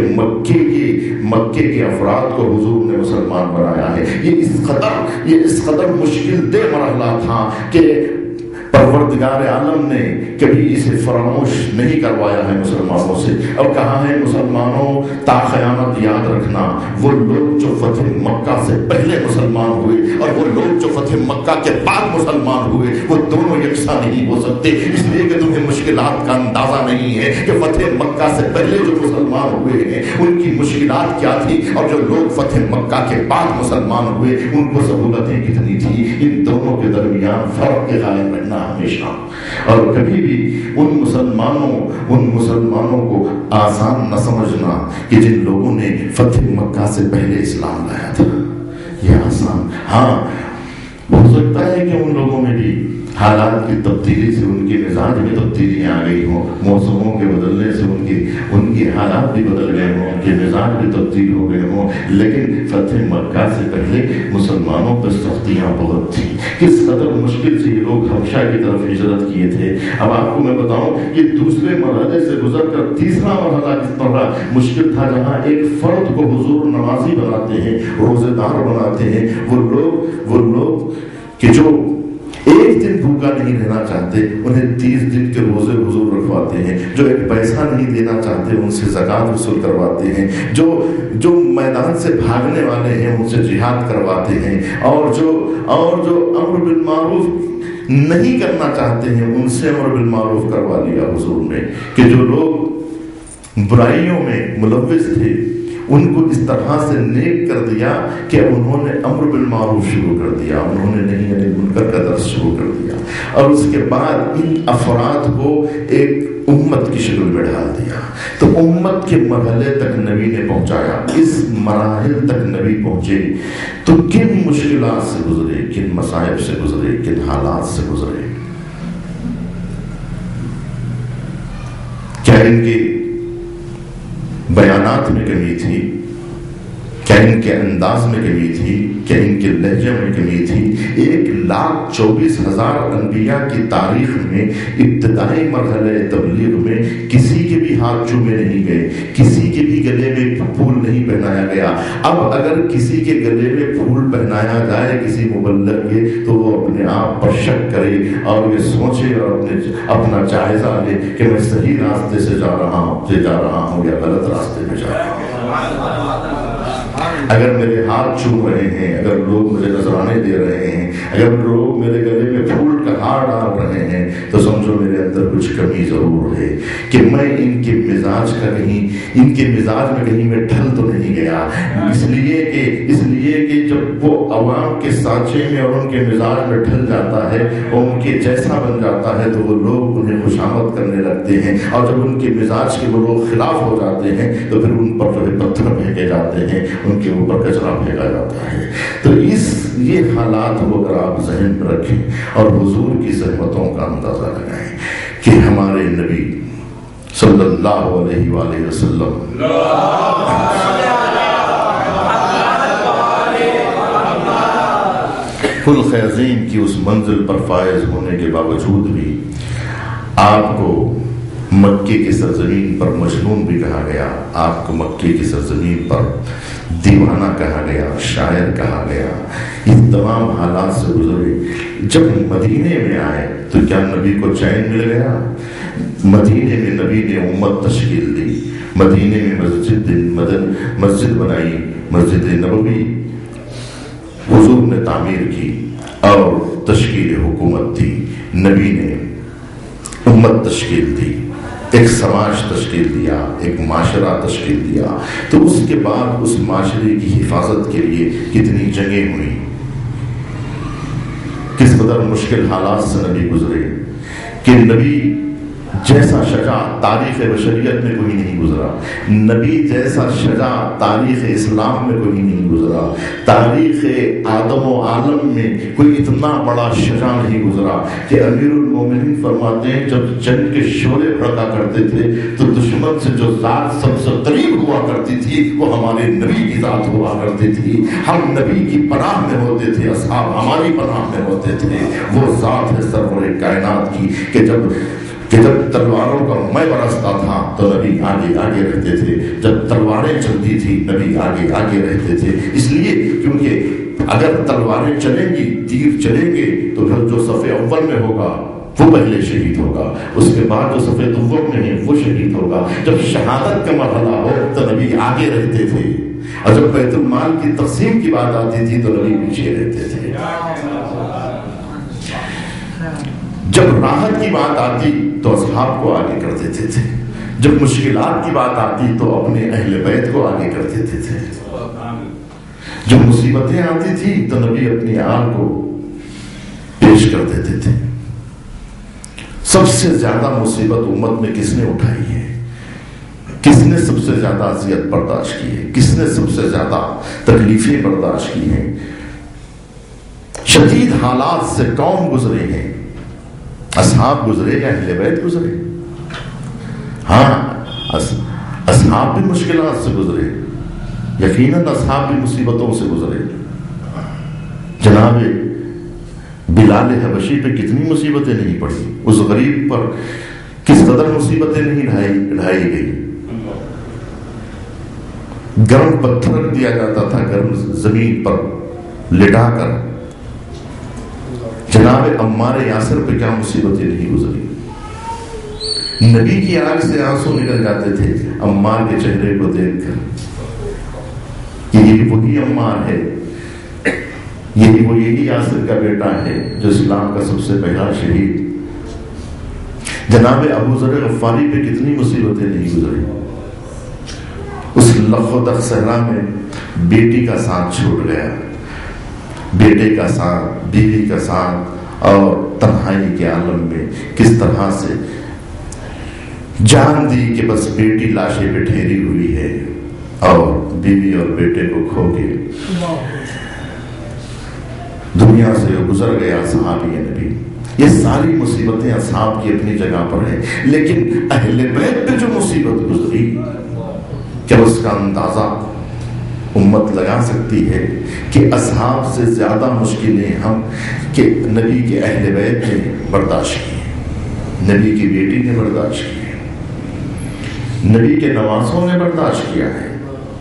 مکے کے افراد کو حضور نے مسلمان بنایا ہے۔ یہ اس قدر مشکل دہ مرحلہ تھا کہ پروردگار عالم نے کبھی اسے فراموش نہیں کروایا ہے مسلمانوں سے، اور کہا ہے مسلمانوں تا قیامت یاد رکھنا وہ لوگ جو فتح مکہ سے پہلے مسلمان ہوئے اور وہ لوگ جو فتح مکہ کے بعد مسلمان ہوئے وہ دونوں یکساں نہیں ہو سکتے، اس لیے کہ تمہیں مشکلات کا اندازہ نہیں ہے کہ فتح مکہ سے پہلے جو مسلمان ہوئے ہیں ان کی مشکلات کیا تھی، اور جو لوگ فتح مکہ کے بعد مسلمان ہوئے ان کو سہولتیں کتنی تھی۔ ان دونوں کے درمیان فرق کے قائم رہنا ہمیشہ، اور کبھی بھی ان مسلمانوں کو آسان نہ سمجھنا کہ جن لوگوں نے فتح مکہ سے پہلے اسلام لایا تھا یہ آسان۔ ہاں ہو سکتا ہے کہ ان لوگوں میں بھی حالات کی تبدیلی سے ان کے مزاج میں تبدیلیاں آ گئی ہوں، موسموں کے بدلنے سے ان کے حالات بھی بدل گئے ہوں، ان کے مزاج بھی تبدیل ہو گئے ہوں، لیکن فتح مکہ سے پہلے مسلمانوں پر سختیاں بہت تھیں۔ کس قدر مشکل سے یہ لوگ حبشہ کی طرف ہجرت کیے تھے۔ اب آپ کو میں بتاؤں کہ دوسرے مرحلے سے گزر کر تیسرا مرحلہ کس طرح مشکل تھا، جہاں ایک فرد کو حضور نمازی بناتے ہیں، روزے دار بناتے ہیں، وہ لوگ کہ جو ایک دن بھوکا نہیں رہنا چاہتے، انہیں 30 دن کے روزے حضور رکھواتے ہیں، جو ایک پیسہ نہیں دینا چاہتے ان سے زکوٰۃ وصول کرواتے ہیں، جو میدان سے بھاگنے والے ہیں ان سے جہاد کرواتے ہیں، اور جو امر بالمعروف نہیں کرنا چاہتے ہیں ان سے امر بالمعروف کروا لیا حضور نے، کہ جو لوگ برائیوں میں ملوث تھے ان کو اس طرح سے نیک کر دیا کہ انہوں نے امر بالمعروف شروع کر دیا، انہوں نے نہیں عن المنکر کا درس شروع کر دیا، اور اس کے بعد ان افراد کو ایک امت کی شکل میں ڈال دیا۔ تو امت کے مرحلے تک نبی نے پہنچایا، اس مراحل تک نبی پہنچے تو کن مشکلات سے گزرے، کن مصائب سے گزرے، کن حالات سے گزرے۔ کیا ان کے بیانات میں کمی تھی؟ کیا ان کے انداز میں کمی تھی؟ کیا ان کے لہجے میں کمی تھی؟ 1,24,000 انبیاء کی تاریخ میں ابتدائی مرحلہ تبلیغ میں کسی کے بھی ہاتھ چومے نہیں گئے، کسی کے بھی گلے میں پھول نہیں پہنایا گیا۔ اب اگر کسی کے گلے میں پھول پہنایا جائے کسی مبلغ کے تو وہ اپنے آپ پر شک کرے اور یہ سوچے اور اپنا جائزہ لے کہ میں صحیح راستے سے جا رہا ہوں یا غلط راستے میں جا رہا ہوں۔ اگر میرے ہاتھ چھو رہے ہیں، اگر لوگ مجھے نذرانے دے رہے ہیں، اگر لوگ میرے گلے میں پھول کا ہار ڈال رہے ہیں تو سمجھو میرے اندر کچھ کمی ضرور ہے کہ میں ان کے مزاج میں کہیں میں ڈھل تو نہیں گیا۔ اس لیے کہ جب وہ عوام کے سانچے میں اور ان کے مزاج میں ڈھل جاتا ہے اور ان کے جیسا بن جاتا ہے تو وہ لوگ انہیں خوشامد کرنے لگتے ہیں، اور جب ان کے مزاج کے وہ لوگ خلاف ہو جاتے ہیں تو پھر ان پر جو ہے پتھر پھینکے جاتے ہیں، ان کے اوپر کچرا پھینکا جاتا ہے۔ تو یہ حالات کو اگر آپ ذہن میں رکھیں اور حضور کی زحمتوں کا اندازہ لگائیں کہ ہمارے نبی صلی اللہ علیہ وآلہ وسلم کل خیزین کی اس منزل پر فائز ہونے کے باوجود بھی آپ کو مکے کی سرزمین پر مجنون بھی کہا گیا، آپ کو مکے کی سرزمین پر دیوانہ کہا گیا، شاعر کہا گیا۔ یہ تمام حالات سے گزرے، جب مدینے میں آئے تو کیا نبی کو چین مل گیا؟ مدینے میں نبی نے امت تشکیل دی، مدینے میں مسجد بنائی، مسجد نبوی حضور نے تعمیر کی اور تشکیل حکومت دی، نبی نے امت تشکیل دی، ایک سماج تشکیل دیا، ایک معاشرہ تشکیل دیا۔ تو اس کے بعد اس معاشرے کی حفاظت کے لیے کتنی جنگیں ہوئی، کس قدر مشکل حالات سے نبی گزرے کہ نبی جیسا شجاع تاریخ بشریت میں کوئی نہیں گزرا، نبی جیسا شجاع تاریخ اسلام میں کوئی نہیں گزرا، تاریخ آدم و عالم میں کوئی اتنا بڑا شجاع نہیں گزرا کہ امیر المومنین فرماتے ہیں جب جنگ کے شعلے بھڑکا کرتے تھے تو دشمن سے جو ذات سب سے قریب ہوا کرتی تھی وہ ہمارے نبی کی ذات ہوا کرتی تھی۔ ہم نبی کی پناہ میں ہوتے تھے، اصحاب ہماری پناہ میں ہوتے تھے۔ وہ ذات ہے سرور کائنات کی کہ جب تلواروں کا میں برستا تھا تو نبی آگے آگے رہتے تھے، جب تلواریں چلتی تھی نبی آگے آگے رہتے تھے۔ اس لیے کیونکہ اگر تلواریں چلیں گی، تیر چلیں گے تو پھر جو صف اول میں ہوگا وہ پہلے شہید ہوگا، اس کے بعد جو صف دوم میں ہے وہ شہید ہوگا۔ جب شہادت کا مرحلہ ہو تو نبی آگے رہتے تھے، اور جب بیت المال کی تقسیم کی بات آتی تھی تو نبی پیچھے رہتے تھے۔ جب راحت کی بات آتی تو اصحاب کو آگے کر دیتے تھے، جب مشکلات کی بات آتی تو اپنے اہل بیت کو آگے کر دیتے تھے، جب مصیبتیں آتی تھی تو نبی اپنی آل کو پیش کر دیتے تھے۔ سب سے زیادہ مصیبت امت میں کس نے اٹھائی ہے؟ کس نے سب سے زیادہ اذیت برداشت کی ہے؟ کس نے سب سے زیادہ تکلیفیں برداشت کی ہیں؟ شدید حالات سے کون گزرے ہیں؟ اصحاب گزرے یا اہل بیت گزرے؟ ہاں، اصحاب بھی مشکلات سے گزرے، یقیناً اصحاب بھی مصیبتوں سے گزرے۔ جناب بلال حبشی پہ کتنی مصیبتیں نہیں پڑی، اس غریب پر کس قدر مصیبتیں نہیں ڈھائی گئی۔ گرم پتھر رکھ دیا جاتا تھا گرم زمین پر لٹا کر جناب عمار یاسر پہ کیا مصیبتیں نہیں گزری. نبی کی آنکھ سے آنسو نکل جاتے تھے عمار کے چہرے کو دیکھ کر کہ یہ وہی عمار ہے، یہی یاسر کا بیٹا ہے جو اسلام کا سب سے پہلا شہید. جناب ابو ذر غفاری پہ کتنی مصیبتیں نہیں گزری. اس لخ و دخ صحرا میں بیٹی کا ساتھ چھوٹ گیا، بیٹے کا ساتھ، بیوی کا ساتھ، اور تنہائی کے عالم میں کس طرح سے جان دی کہ بس بیٹی لاشیں پہ ٹھہری ہوئی ہے اور بیوی اور بیٹے کو کھو کے دنیا سے گزر گیا صحابی نبی. یہ ساری مصیبتیں اصحاب کی اپنی جگہ پر ہیں، لیکن اہل بیت پہ جو مصیبت گزری کیا اس کا اندازہ امت لگا سکتی ہے کہ اصحاب سے زیادہ مشکلیں ہم کہ نبی کے اہل بیت نے برداشت کی، نبی کی بیٹی نے برداشت کی، نبی کے نوازوں نے برداشت کیا ہے.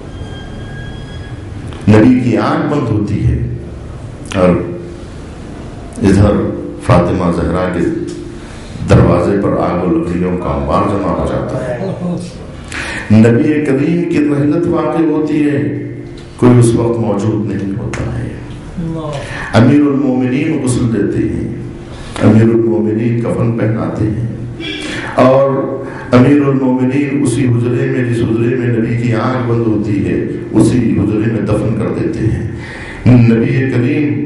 نبی کی آنکھ بند ہوتی ہے اور ادھر فاطمہ زہرا کے دروازے پر آگ و لکڑیوں کا انبار جمع ہو جاتا ہے. نبی کریم کی رحلت واقع ہوتی ہے، کوئی اس وقت موجود نہیں ہوتا ہے. امیر المومنین غسل دیتے ہیں، امیر المومنین کفن پہناتے ہیں، اور امیر المومنین اسی حجرے میں، جس حجرے میں نبی کی آنکھ بند ہوتی ہے، اسی حجرے میں دفن کر دیتے ہیں. نبی کریم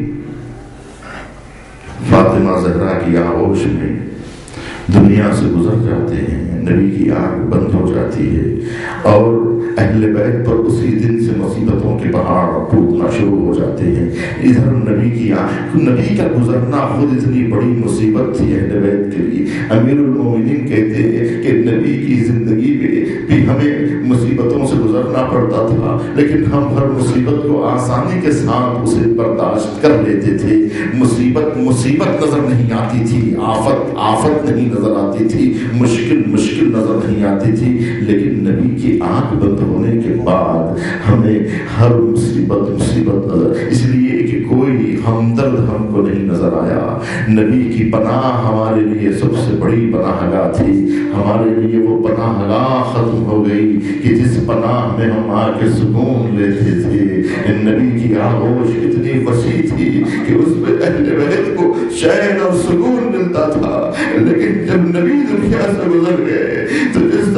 فاطمہ زہرا کی آغوش میں دنیا سے گزر جاتے ہیں، نبی کی آنکھ بند ہو جاتی ہے، اور اہل بیت پر اسی دن سے مصیبتوں کے پہاڑ ٹوٹنا شروع ہو جاتے ہیں. ادھر نبی کا گزرنا خود اتنی بڑی مصیبت تھی اہل بیت کے لیے. امیر المومنین کہتے ہیں کہ نبی کی زندگی میں بھی ہمیں مصیبتوں سے گزرنا پڑتا تھا، لیکن ہم ہر مصیبت کو آسانی کے ساتھ اسے برداشت کر لیتے تھے. مصیبت نظر نہیں آتی تھی، آفت نہیں نظر آتی تھی، مشکل نظر نہیں آتی تھی، لیکن نبی کی آنکھ بند ہونے کے بعد ہمیں ہر مصیبت نظر، اس لیے کہ کوئی ہمدرد ہم کو نہیں نظر آیا. نبی کی پناہ ہمارے لیے سب سے بڑی پناہ گاہ تھی. ہمارے لیے وہ پناہ گاہ ختم ہو گئی کہ جس پناہ میں ہم آ کے سکون لیتے تھے. نبی کی آغوش اتنی وسیع تھی کہ اس میں اہل بیت کو چین اور سکون ملتا تھا، لیکن جب نبی دنیا سے گزر گئے تو جس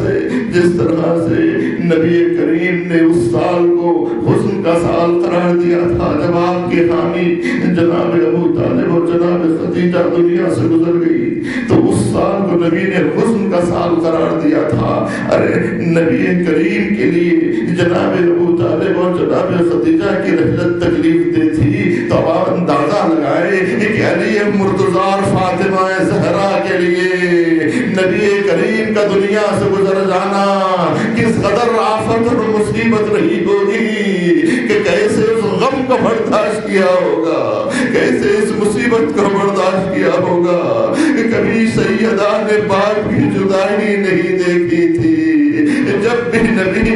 طرح سے نبی کریم نے اس سال کو حزن کا سال قرار دیا تھا جب آپ کے حامی جناب ابو طالب اور جناب خدیجہ دنیا سے گزر گئی، تو اس سال کو نبی نے حزن کا سال قرار دیا تھا. ارے نبی کریم کے لیے جناب ابو طالب اور جناب خدیجہ کی رحلت تکلیف دے تھی، تو آپ اندازہ لگائے کہ علی مرتضی فاطمہ زہرا کے لیے نبی کریم کا دنیا سے گزر جانا کس قدر آفت اور مصیبت رہی ہوگی، کہ کیسے اس غم کو برداشت کیا ہوگا، کیسے اس مصیبت کو برداشت کیا ہوگا. کہ کبھی سیدہ نے باپ کی جدائی نہیں دیکھی تھی. جب بھی نبی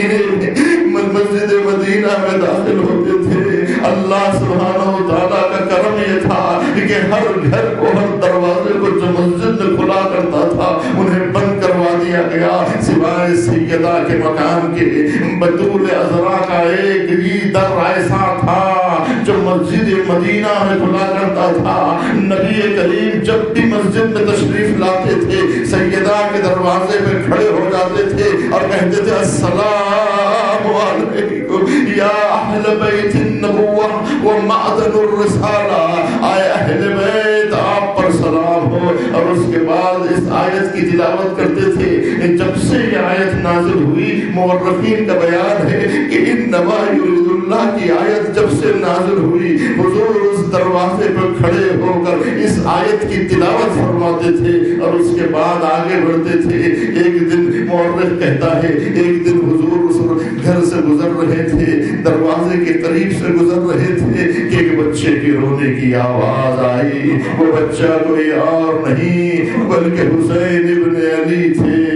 مسجد مدینہ میں داخل ہوتے تھے، اللہ سبحانہ و تعالیٰ کا کرم یہ تھا کہ ہر گھر کو، ہر دروازے کو جو مسجد میں کھلا کرتا تھا انہیں بند کروا دیا گیا، سوائے سیدہ کے مکان کے. بطول عذرا کا ایک ہی در ایسا تھا جو مسجد مدینہ میں کھلا کرتا تھا. نبی کریم جب بھی مسجد میں تشریف لاتے تھے، سیدہ کے دروازے پہ کھڑے ہو جاتے تھے اور کہتے تھے السلام علیکم یا اہل بیت النبوہ و معدن الرسالہ، آئے اہل بیت آپ پر سلام ہو. اور اس کے بعد اس آیت کی تلاوت کرتے تھے. جب سے یہ آیت نازل ہوئی، مورخین کا بیان ہے کہ انما یرید اللہ کی آیت جب سے نازل ہوئی، حضور اس دروازے پر کھڑے ہو کر اس آیت کی تلاوت فرماتے تھے اور اس کے بعد آگے بڑھتے تھے. ایک دن مورخ کہتا ہے ایک دن حضور اس گھر سے گزر رہے تھے، دروازے کے قریب سے گزر رہے تھے کہ ایک بچے کے رونے کی آواز آئی. وہ بچہ کوئی اور نہیں بلکہ حسین ابن علی تھے.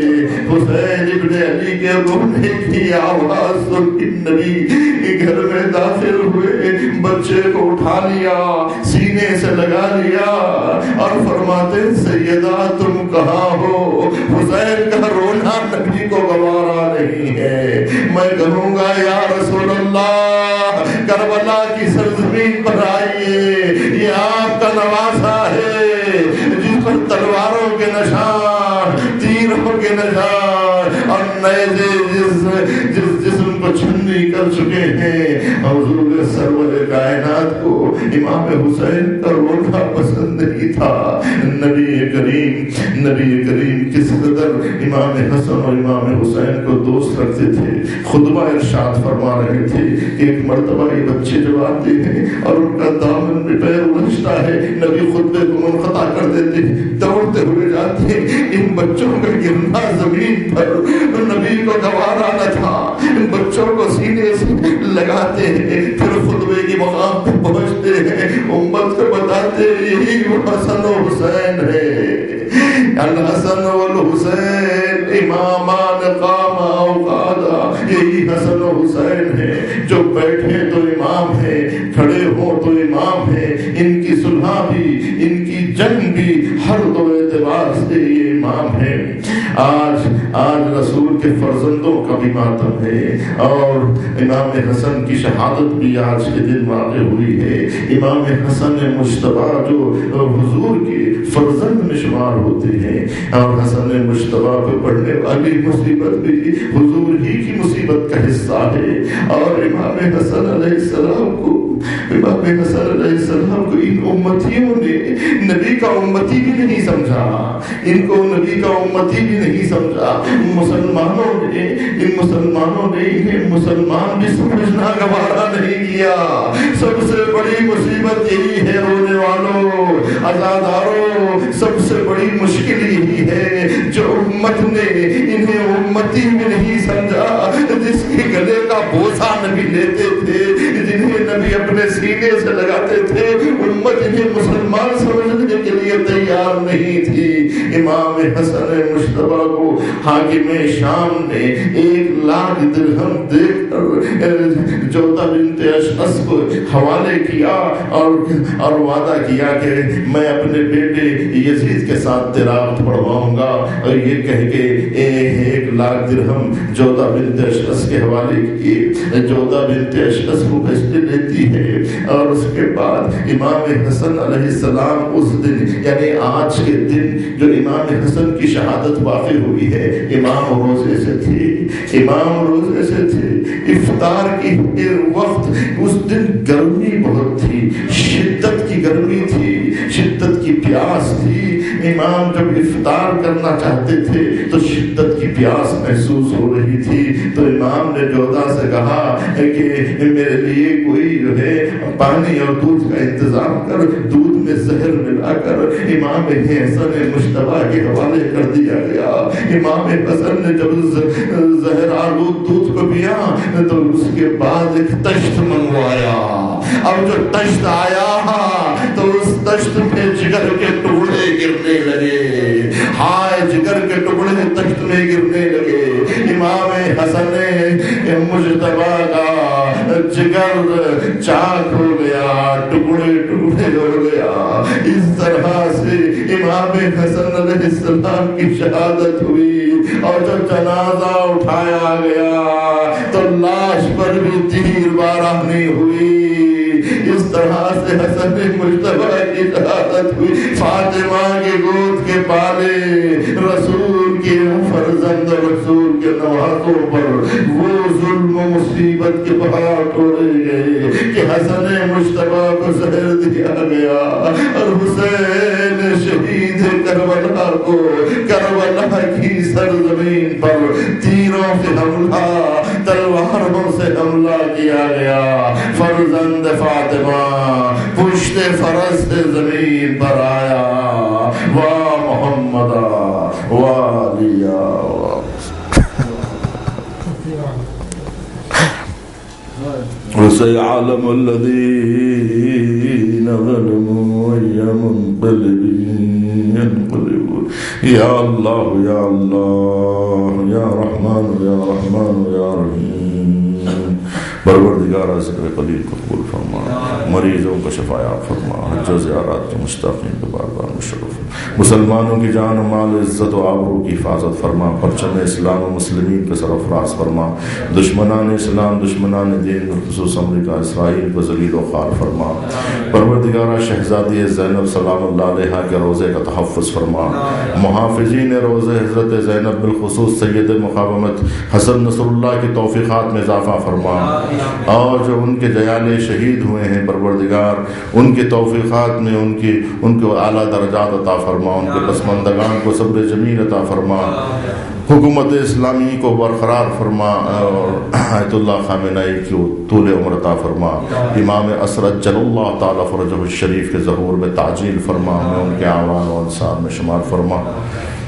حسین ابن علی کے رونے کی آواز سن کے نبی گھر میں داخل ہوئے، بچے کو اٹھا لیا، سینے سے لگا لیا اور فرماتے سیدہ تم کہاں ہو؟ حسین کا رونا نبی کو گوارا نہیں ہے۔ میں کہوں گا یا رسول اللہ کربلا کی سرزمین پر آئیے، یہ آپ کا نواسا ہے جس پر تلواروں کے نشان، تیروں کے نشان اور نیزے جس جسم کو چھنی کر چکے ہیں۔ حضور سرور کائنات کو امام حسین کا رونا پسند نہیں تھا۔ نبی کریم کس قدر امام حسن اور امام حسین کو دوست رکھتے تھے۔ خطبہ ارشاد فرما رہے تھے کہ ایک مرتبہ یہ بچے جب آتے ہیں اور ان کا دامن میں پیر الجھتا ہے، نبی خطبے کو منقطع کر دیتے، دوڑتے ہوئے جاتے۔ ان بچوں کا گرنا زمین پر نبی کو گوارا نہ تھا، ان بچوں کو سینے سے لگاتے ہیں، پھر خطبے کی مقام پہ پہنچتے ہیں، امت کو بتاتے یہی وہ حسن و حسین ہے۔ الحسن والحسین امامان قاما اوقادا، یہی حسن و حسین ہے جو بیٹھے تو امام ہے، کھڑے ہوں تو امام ہے، ان کی صلح بھی ان کی جنگ بھی ہر دو اعتبار سے یہ امام ہے۔ آج رسول کے فرزندوں کا بھی ماتم ہے اور امام حسن کی شہادت بھی آج کے دن واقع ہوئی ہے۔ امام حسن مجتبیٰ جو حضور کے فرزند میں شمار ہوتے ہیں اور حسن مجتبیٰ پہ پڑھنے والی مصیبت بھی حضور ہی کی مصیبت کا حصہ ہے۔ اور امام حسن علیہ السلام کو ان امتیوں نے نبی کا امتی بھی نہیں سمجھا، ان کو نبی کا امتی بھی نہیں سمجھا۔ مسلمانوں نے انہیں مسلمان بھی سمجھنا گوارا نہیں کیا۔ سب سے بڑی مصیبت یہی ہے رونے والوں، عزاداروں، سب سے بڑی مشکل یہی ہے جو امت نے انہیں امتی بھی نہیں سمجھا، جس کے گلے کا بوسہ نبی لیتے تھے، جنہیں نبی اپنے سینے سے لگاتے تھے، امت انہیں مسلمان سمجھنے کے لیے تیار نہیں تھی۔ امام حسن مجتبیٰ کو حاکم شام نے 1,00,000 درہم دے کر جوتا بنت اشعث کو حوالے کیا اور وعدہ کیا کہ میں اپنے بیٹے یزید کے ساتھ تلاوت پڑھواؤں گا، اور یہ کہہ کے 1,00,000 درہم جوتا بنت اشعث کے حوالے کیے۔ جوتا بنت اشعث کو فیصلے لیتی ہے اور اس کے بعد امام حسن علیہ السلام اس دن یعنی آج کے دن جو امام حسن کی شہادت واقع ہوئی ہے، امام روزے سے تھے۔ افطار کی وقت اس دن گرمی بہت تھی، شدت کی گرمی تھی، شدت کی پیاس تھی۔ امام جب افطار کرنا چاہتے تھے تو شدت کی پیاس محسوس ہو رہی تھی، تو امام نے جودا سے کہا کہ میرے لیے کوئی جو ہے پانی اور دودھ کا انتظام کر۔ دودھ میں زہر ملا کر امام حسن مجتبیٰ کے حوالے کر دیا گیا۔ امام حسن نے جب زہر آلود دودھ کو پیا تو اس کے بعد ایک تشت منگوایا۔ اب جو تشت آیا تو اس تشت میں جگر کے ٹکڑے گرنے لگے، ہائے جگر کے ٹکڑے تشت میں گرنے لگے۔ امام حسن مجتبیٰ کا جگر چاک ہو گیا، ٹکڑے ہو گیا۔ اس طرح سے امام حسن علیہ السلام کی شہادت ہوئی، اور جب جنازہ اٹھایا گیا تو لاش پر بھی تیر بارانی ہوئی۔ اس طرح سے حسن مجتبیٰ کی شہادت ہوئی۔ فاطمہ کے گود کے پالے رسول کے فرزند رسول کے نوازوں پر وہ ظلم و مصیبت کے پہاڑ توڑے گئے کہ حسن مجتبیٰ کو زہر دیا گیا، اور حسین شہید کربلا کو کربلا کی سرزمین پر تیروں سے حملہ، تلواروں سے حملہ کیا گیا۔ فرزند فاطمہ پشت فرس سے زمین پر آیا۔ واہ محمد والیا وسيعلم الذين ظلموا أي منقلب ينقلب يا الله يا الله يا رحمن يا رحمن يا رحيم پروردگارہ ذکر قلیل کو قبول فرما، مریضوں کا شفایاب فرما، حج و زیارات کے مشتاقین کو بار بار مشرف، مسلمانوں کی جان و مال عزت و آبرو کی حفاظت فرما، پرچم اسلام و مسلمین کے سرفراز فرما، دشمنان اسلام دشمنان دین بالخصوص امریکہ اسرائیل کو ذلیل و خوار فرما، پروردگارہ شہزادی زینب سلام اللہ علیہا کے روضے کا تحفظ فرما، محافظین روضے حضرت زینب بالخصوص سید مقاومت حسن نصر اللہ کی توفیقات میں اضافہ فرما، اور جو ان کے جیالے شہید ہوئے ہیں پروردگار ان کے توفیقات میں ان کو اعلیٰ درجات عطا فرما، ان کے پسماندگان کو صبر جمیل عطا فرما، حکومت اسلامی کو برقرار فرما، اور آیت اللہ خامنہئی کو طول عمر عطا فرما، امام اسرت جل اللہ تعالی فرجہ الشریف کے ظہور میں تعجیل فرما، ہمیں ان کے اعوان و انصار میں شمار فرما،